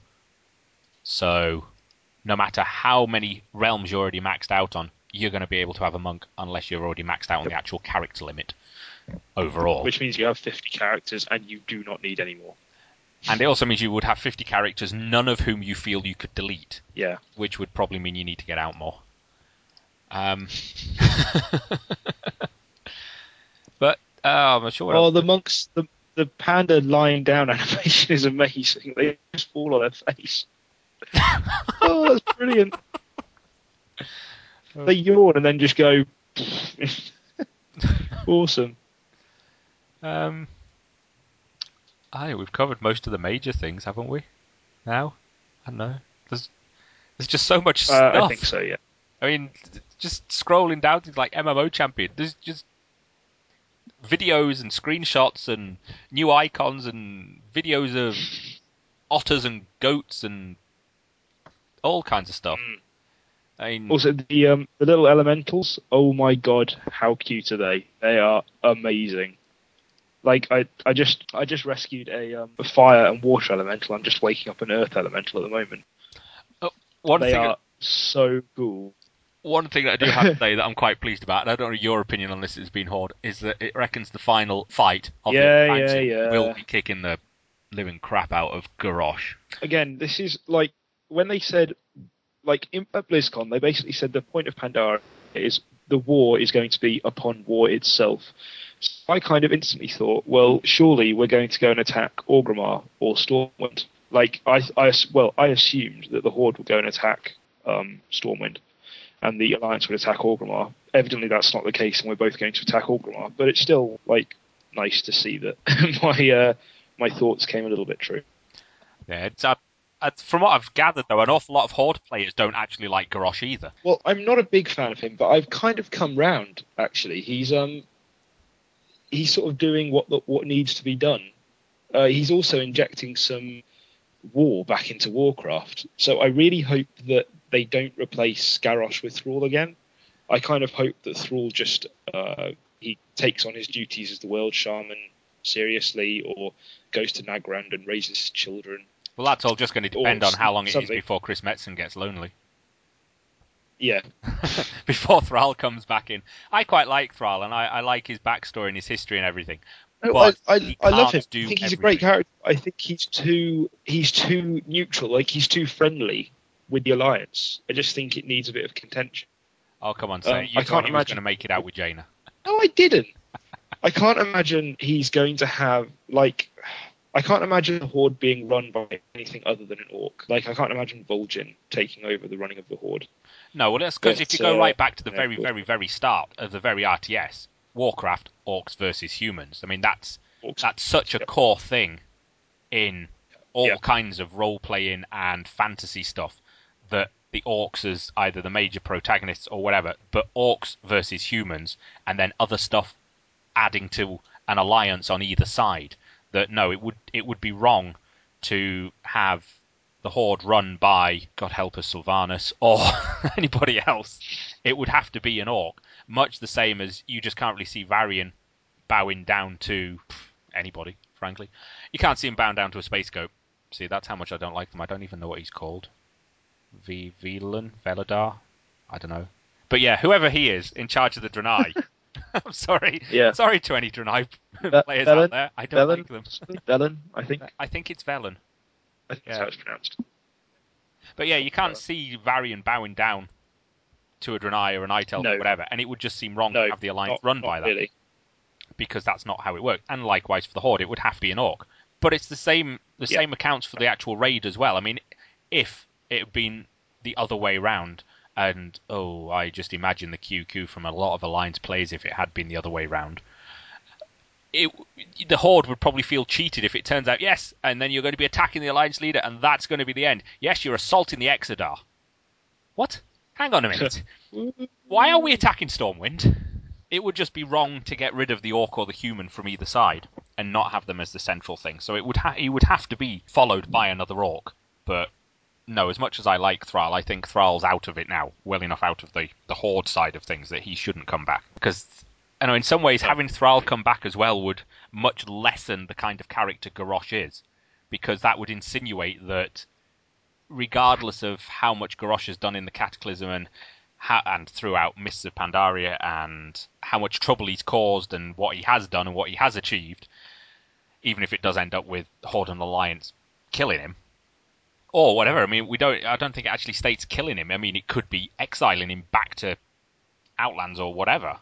So, no matter how many realms you're already maxed out on, you're going to be able to have a monk unless you're already maxed out on Yep. the actual character limit overall. Which means you have fifty characters and you do not need any more. And it also means you would have fifty characters, none of whom you feel you could delete. Yeah. Which would probably mean you need to get out more. Um, but uh, I'm not sure what Oh, else. the monks, the the panda lying down animation is amazing. They just fall on their face. Oh, that's brilliant. They yawn and then just go. Awesome. Um, I think we've covered most of the major things, haven't we? Now, I don't know. There's there's just so much Uh, stuff. I think so, yeah. I mean, just scrolling down to like M M O Champion, there's just videos and screenshots and new icons and videos of otters and goats and all kinds of stuff. Mm. I mean, Also, the um, the little elementals. Oh my god, how cute are they? They are amazing. Like I, I just I just rescued a, um, a fire and water elemental. I'm just waking up an earth elemental at the moment. oh, one They thing. are so cool. One thing that I do have to say that I'm quite pleased about, and I don't know your opinion on this as being Horde, is that it reckons the final fight of Yeah, the yeah, expansion yeah. will be kicking the living crap out of Garrosh. Again, this is like when they said, like in, at BlizzCon, they basically said the point of Pandaria is the war is going to be upon war itself. So I kind of instantly thought, well, surely we're going to go and attack Orgrimmar or Stormwind. Like I, I well, I assumed that the Horde would go and attack um, Stormwind, and the Alliance would attack Orgrimmar. Evidently, that's not the case, and we're both going to attack Orgrimmar. But it's still like nice to see that my uh, my thoughts came a little bit true. Yeah, it's, uh, uh, from what I've gathered, though, an awful lot of Horde players don't actually like Garrosh either. Well, I'm not a big fan of him, but I've kind of come round. Actually, he's um he's sort of doing what what needs to be done. Uh, he's also injecting some war back into Warcraft. So I really hope that they don't replace Garrosh with Thrall again. I kind of hope that Thrall just uh, he takes on his duties as the World Shaman seriously, or goes to Nagrand and raises his children. Well, that's all just going to depend on how long it is something. before Chris Metzen gets lonely. Yeah. Before Thrall comes back in. I quite like Thrall, and I, I like his backstory and his history and everything. No, But I, he I, I love him. can't do I think he's everything. a great character. I think he's too he's too neutral. Like he's too friendly with the Alliance. I just think it needs a bit of contention. Oh, come on, say Um, you I thought can't he was imagine- going to make it out with Jaina. No, I didn't. I can't imagine he's going to have like. I can't imagine the Horde being run by anything other than an orc. Like I can't imagine Vol'jin taking over the running of the Horde. No, well, that's because But, if you go uh, right back to the yeah, very, cool. very, very start of the very R T S, Warcraft, orcs versus humans. I mean, that's Orcs. that's such a Yep. core thing in all Yeah. kinds of role-playing and fantasy stuff that the orcs as either the major protagonists or whatever, but orcs versus humans, and then other stuff adding to an alliance on either side. That no, it would it would be wrong to have the Horde run by, God help us, Sylvanas, or anybody else. It would have to be an orc, much the same as you just can't really see Varian bowing down to anybody, frankly. You can't see him bowing down to a space goat. See, that's how much I don't like them. I don't even know what he's called. V. Velan? Veladar? I don't know. But yeah, whoever he is, in charge of the Draenei. I'm sorry. Yeah. Sorry to any Draenei Ve- players Velen? out there. I don't Velen? like them. Velen, I think. I think it's Velen. I think Yeah. that's how it's pronounced. But yeah, you can't see Varian bowing down to a Draenei or an Itel No. or whatever, and it would just seem wrong No, to have the Alliance not, run not by that, really. because that's not how it works. And likewise for the Horde, it would have to be an Orc. But it's the same the Yeah. same accounts for the actual raid as well. I mean, if it had been the other way round, and oh, I just imagine the Q Q from a lot of Alliance players if it had been the other way round. It, the Horde would probably feel cheated if it turns out, yes, and then you're going to be attacking the Alliance leader, and that's going to be the end. Yes, you're assaulting the Exodar. What? Hang on a minute. Why are we attacking Stormwind? It would just be wrong to get rid of the Orc or the human from either side and not have them as the central thing. So it would ha- it would have to be followed by another Orc. But no, as much as I like Thrall, I think Thrall's out of it now, well enough out of the, the Horde side of things that he shouldn't come back. Because, I know, in some ways, having Thrall come back as well would much lessen the kind of character Garrosh is. Because that would insinuate that, regardless of how much Garrosh has done in the Cataclysm and ha- and throughout Mists of Pandaria, and how much trouble he's caused and what he has done and what he has achieved, even if it does end up with Horde and Alliance killing him, or whatever. I mean, we don't. I don't think it actually states killing him. I mean, it could be exiling him back to Outlands or whatever.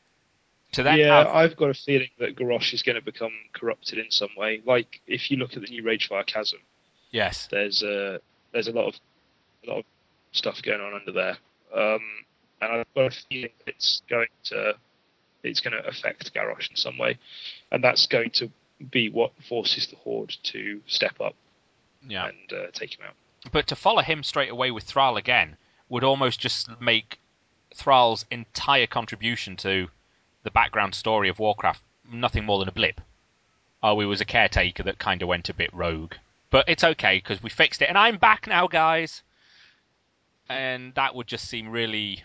To then yeah, have, I've got a feeling that Garrosh is going to become corrupted in some way. Like, if you look at the new Ragefire Chasm, yes, there's a there's a lot of a lot of stuff going on under there, um, and I've got a feeling it's going to it's going to affect Garrosh in some way, and that's going to be what forces the Horde to step up yeah. and uh, take him out. But to follow him straight away with Thrall again would almost just make Thrall's entire contribution to the background story of Warcraft nothing more than a blip. Oh, he was a caretaker that kind of went a bit rogue. But it's okay, because we fixed it, and I'm back now, guys. And that would just seem really...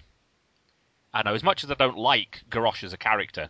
I don't know, as much as I don't like Garrosh as a character,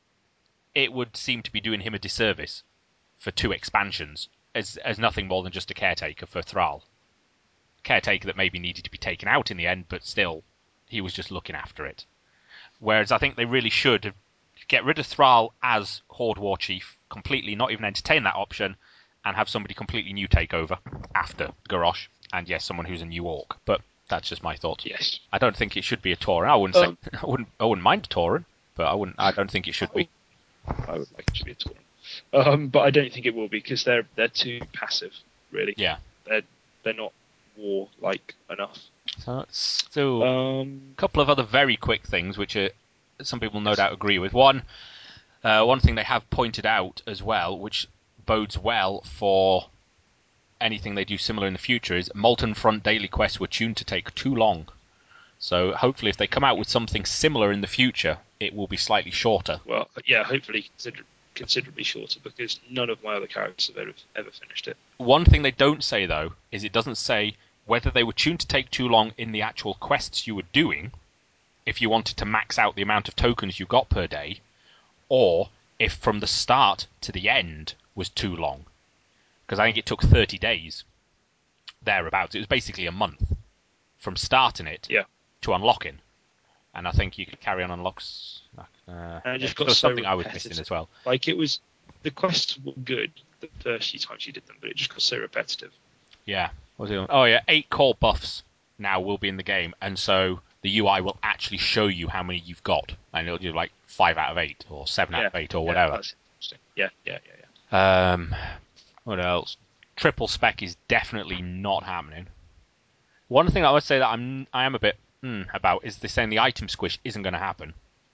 it would seem to be doing him a disservice for two expansions as, as nothing more than just a caretaker for Thrall. Caretaker that maybe needed to be taken out in the end, but still, he was just looking after it. Whereas I think they really should get rid of Thrall as Horde War Chief completely, not even entertain that option, and have somebody completely new take over after Garrosh. And yes, someone who's a new orc. But that's just my thoughts. Yes. I don't think it should be a Tauren. I wouldn't Um, say I wouldn't I wouldn't mind a Tauren, but I wouldn't I don't think it should be. I would like it to be a Tauren. Um, but I don't think it will be because they're they're too passive, really. Yeah. They're they're not war-like enough. So, so Um, a couple of other very quick things, which are, some people no doubt agree with. One, uh, one thing they have pointed out as well, which bodes well for anything they do similar in the future, is Molten Front daily quests were tuned to take too long. So hopefully if they come out with something similar in the future, it will be slightly shorter. well, yeah, hopefully consider- considerably shorter because none of my other characters have ever, ever finished it. One thing they don't say, though, is it doesn't say whether they were tuned to take too long in the actual quests you were doing, if you wanted to max out the amount of tokens you got per day, or if from the start to the end was too long. Because I think it took thirty days, thereabouts. It was basically a month from starting it Yeah. to unlocking. And I think you could carry on unlocks. Uh, And it just it got was so something I was repetitive. missing as well. Like it was, the quests were good the first few times you did them, but it just got so repetitive. Yeah. What was it on? Oh yeah, eight core buffs now will be in the game, and so the U I will actually show you how many you've got, and it'll do like five out of eight or seven out Yeah, of eight or yeah, whatever. that's interesting. Yeah, yeah, yeah, yeah. Um, what else? Triple spec is definitely not happening. One thing I would say that I'm I am a bit mm, about is they're saying the item squish isn't going to happen,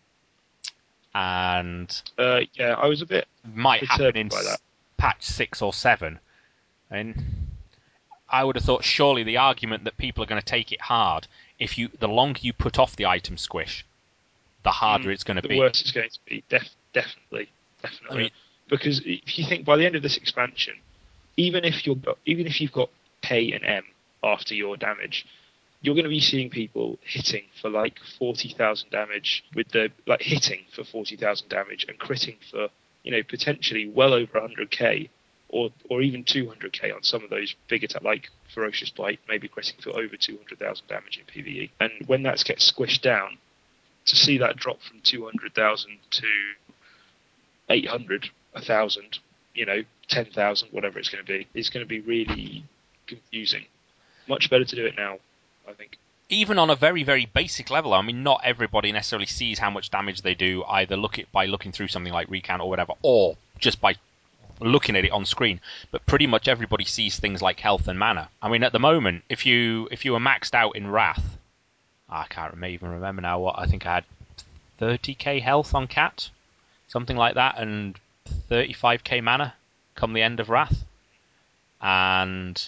and Uh, yeah, I was a bit might happen perturbed in by that. s- patch six or seven. And I would have thought surely the argument that people are going to take it hard, if you the longer you put off the item squish, the harder Mm, it's going to the be. worse it's going to be. Def- definitely, definitely. I mean- because if you think by the end of this expansion, even if you're even if you've got K and M after your damage, you're going to be seeing people hitting for like forty thousand damage with the like hitting for forty thousand damage and critting for you know potentially well over one hundred K or or even two hundred K on some of those big attack like Ferocious Blight, maybe critting for over two hundred thousand damage in PvE. And when that gets squished down, to see that drop from two hundred thousand to eight hundred, one thousand, you know, ten thousand, whatever it's going to be, is going to be really confusing. Much better to do it now, I think. Even on a very, very basic level, I mean, not everybody necessarily sees how much damage they do, either look at by looking through something like Recount or whatever, or just by looking at it on screen. But pretty much everybody sees things like health and mana. I mean, at the moment, if you if you were maxed out in Wrath, I can't remember, even remember now what I think I had thirty K health on Cat, something like that, and thirty-five K mana come the end of Wrath, and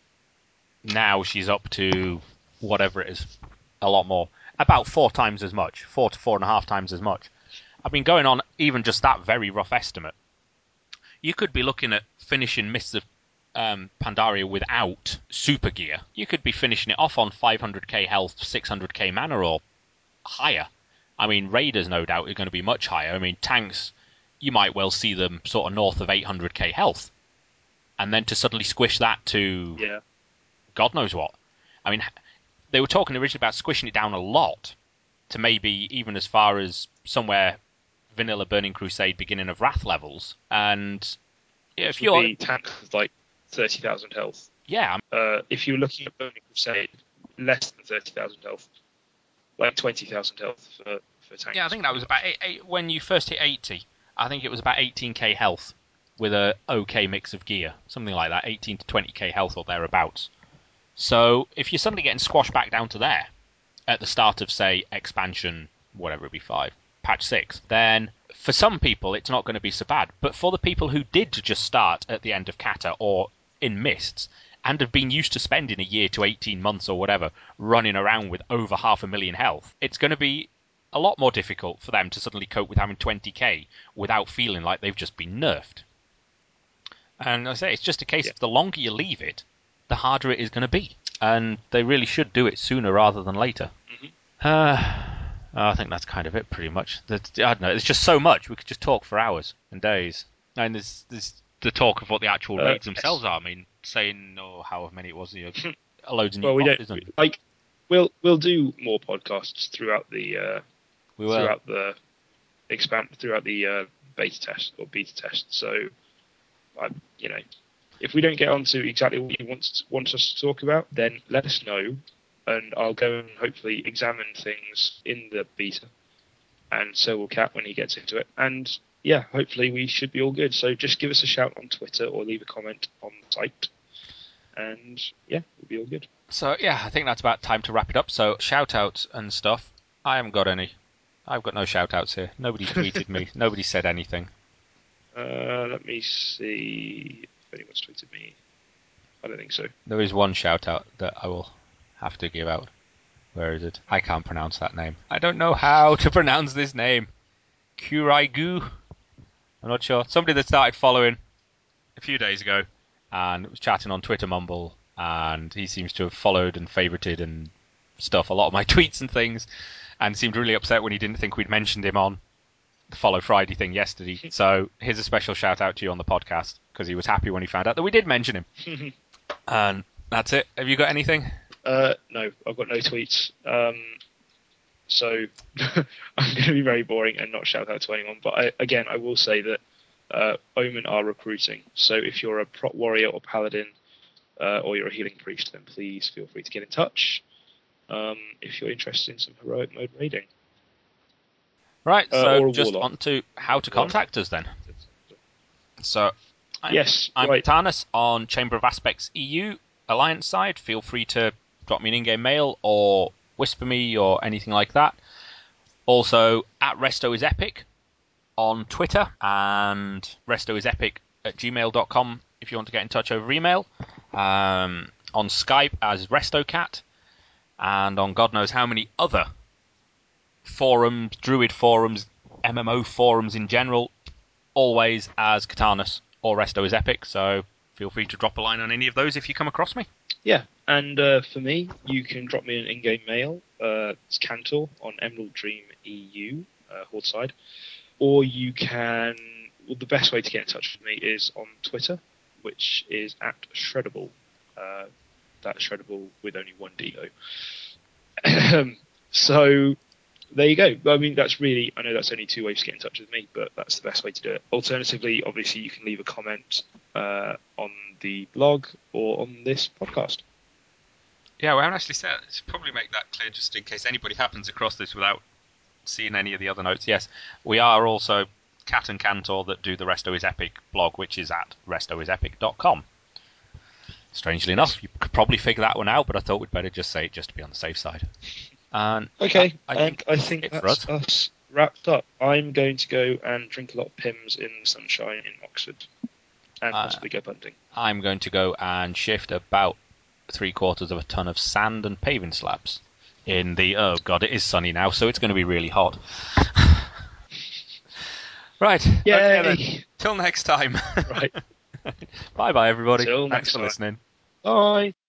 now she's up to whatever it is, a lot more, about four times as much, four to four and a half times as much. I've been going on even just that very rough estimate. You could be looking at finishing Mists of um, Pandaria without super gear. You could be finishing it off on five hundred K health, six hundred K mana, or higher. I mean, Raiders no doubt are going to be much higher. I mean, tanks, you might well see them sort of north of eight hundred K health. And then to suddenly squish that to Yeah. God knows what. I mean, they were talking originally about squishing it down a lot to maybe even as far as somewhere vanilla Burning Crusade beginning of Wrath levels. And yeah, if If you're... the tank with like thirty thousand health. Yeah. Uh, if you're looking at Burning Crusade, less than thirty thousand health. Like twenty thousand health for, for tanks. Yeah, I think that was about... Eight, eight, when you first hit eighty, I think it was about eighteen K health with a okay mix of gear. Something like that, eighteen to twenty K health or thereabouts. So if you're suddenly getting squashed back down to there at the start of, say, expansion, whatever it be, five, patch six, then for some people it's not going to be so bad. But for the people who did just start at the end of Kata or in Mists and have been used to spending a year to eighteen months or whatever running around with over half a million health, it's going to be a lot more difficult for them to suddenly cope with having twenty K without feeling like they've just been nerfed. And I say it's just a case Yeah. of the longer you leave it, the harder it is going to be. and they really should do it sooner rather than later. Mm-hmm. Uh, I think that's kind of it, pretty much. I don't know. It's just so much. We could just talk for hours and days. And there's, there's the talk of what the actual Uh, raids themselves yes. are. I mean, saying oh, however many it was, you know, loads of new Well, we boxes don't and like. We'll we'll do more podcasts throughout the uh, we will. throughout the expand throughout the uh, beta test or beta test. So, I, you know, if we don't get onto exactly what you want want us to talk about, then let us know, and I'll go and hopefully examine things in the beta, and so will Cat when he gets into it. And yeah, hopefully we should be all good. So just give us a shout on Twitter or leave a comment on the site, and yeah, we'll be all good. So yeah, I think that's about time to wrap it up. So shout outs and stuff. I haven't got any. I've got no shout outs here. Nobody tweeted me. Nobody said anything. Uh, let me see if anyone's tweeted me. I don't think so. There is one shout out that I will have to give out. Where is it? I can't pronounce that name. I don't know how to pronounce this name. Kuraigu? I'm not sure. Somebody that started following a few days ago and was chatting on Twitter Mumble, and he seems to have followed and favorited and stuff a lot of my tweets and things, and seemed really upset when he didn't think we'd mentioned him on the Follow Friday thing yesterday. So here's a special shout out to you on the podcast, because he was happy when he found out that we did mention him. And that's it. Have you got anything? Uh, no, I've got no tweets. Um, so I'm going to be very boring and not shout out to anyone. But I, again, I will say that uh, Omen are recruiting. So if you're a prot warrior or paladin, uh, or you're a healing priest, then please feel free to get in touch. Um, if you're interested in some heroic mode raiding. Right, Uh, so or a just warlock. on to how to contact us then. So, I'm, Yes, I'm right. Tarnus on Chamber of Aspects E U Alliance side. Feel free to drop me an in-game mail or whisper me or anything like that. Also, at Resto is Epic on Twitter and Resto is Epic at gmail dot com if you want to get in touch over email. Um, on Skype as RestoCat, and on God knows how many other forums, Druid forums, M M O forums in general, always as Katanus or Resto is Epic, so feel free to drop a line on any of those if you come across me. Yeah, and uh, for me, you can drop me an in-game mail. Uh, it's Cantor on Emerald Dream E U, uh, Horde side. Or you can... Well, the best way to get in touch with me is on Twitter, which is at Shreddable. Uh, that's Shreddable with only one D, though. So... There you go. I mean, that's really, I know that's only two ways to get in touch with me, but that's the best way to do it. Alternatively, obviously, you can leave a comment uh, on the blog or on this podcast. Yeah, we haven't actually said, should probably make that clear just in case anybody happens across this without seeing any of the other notes. Yes, we are also Cat and Cantor that do the Resto is Epic blog, which is at resto is epic dot com. Strangely enough, you could probably figure that one out, but I thought we'd better just say it just to be on the safe side. And Okay, I, I and think I think it for that's us. us wrapped up. I'm going to go and drink a lot of Pimm's in the sunshine in Oxford, and Uh, possibly go punting. I'm going to go and shift about three quarters of a ton of sand and paving slabs in the, oh god, it is sunny now, so it's going to be really hot. Right, Yay! okay then. Till next time. Right. Bye bye everybody. Till Thanks next for time. listening. Bye.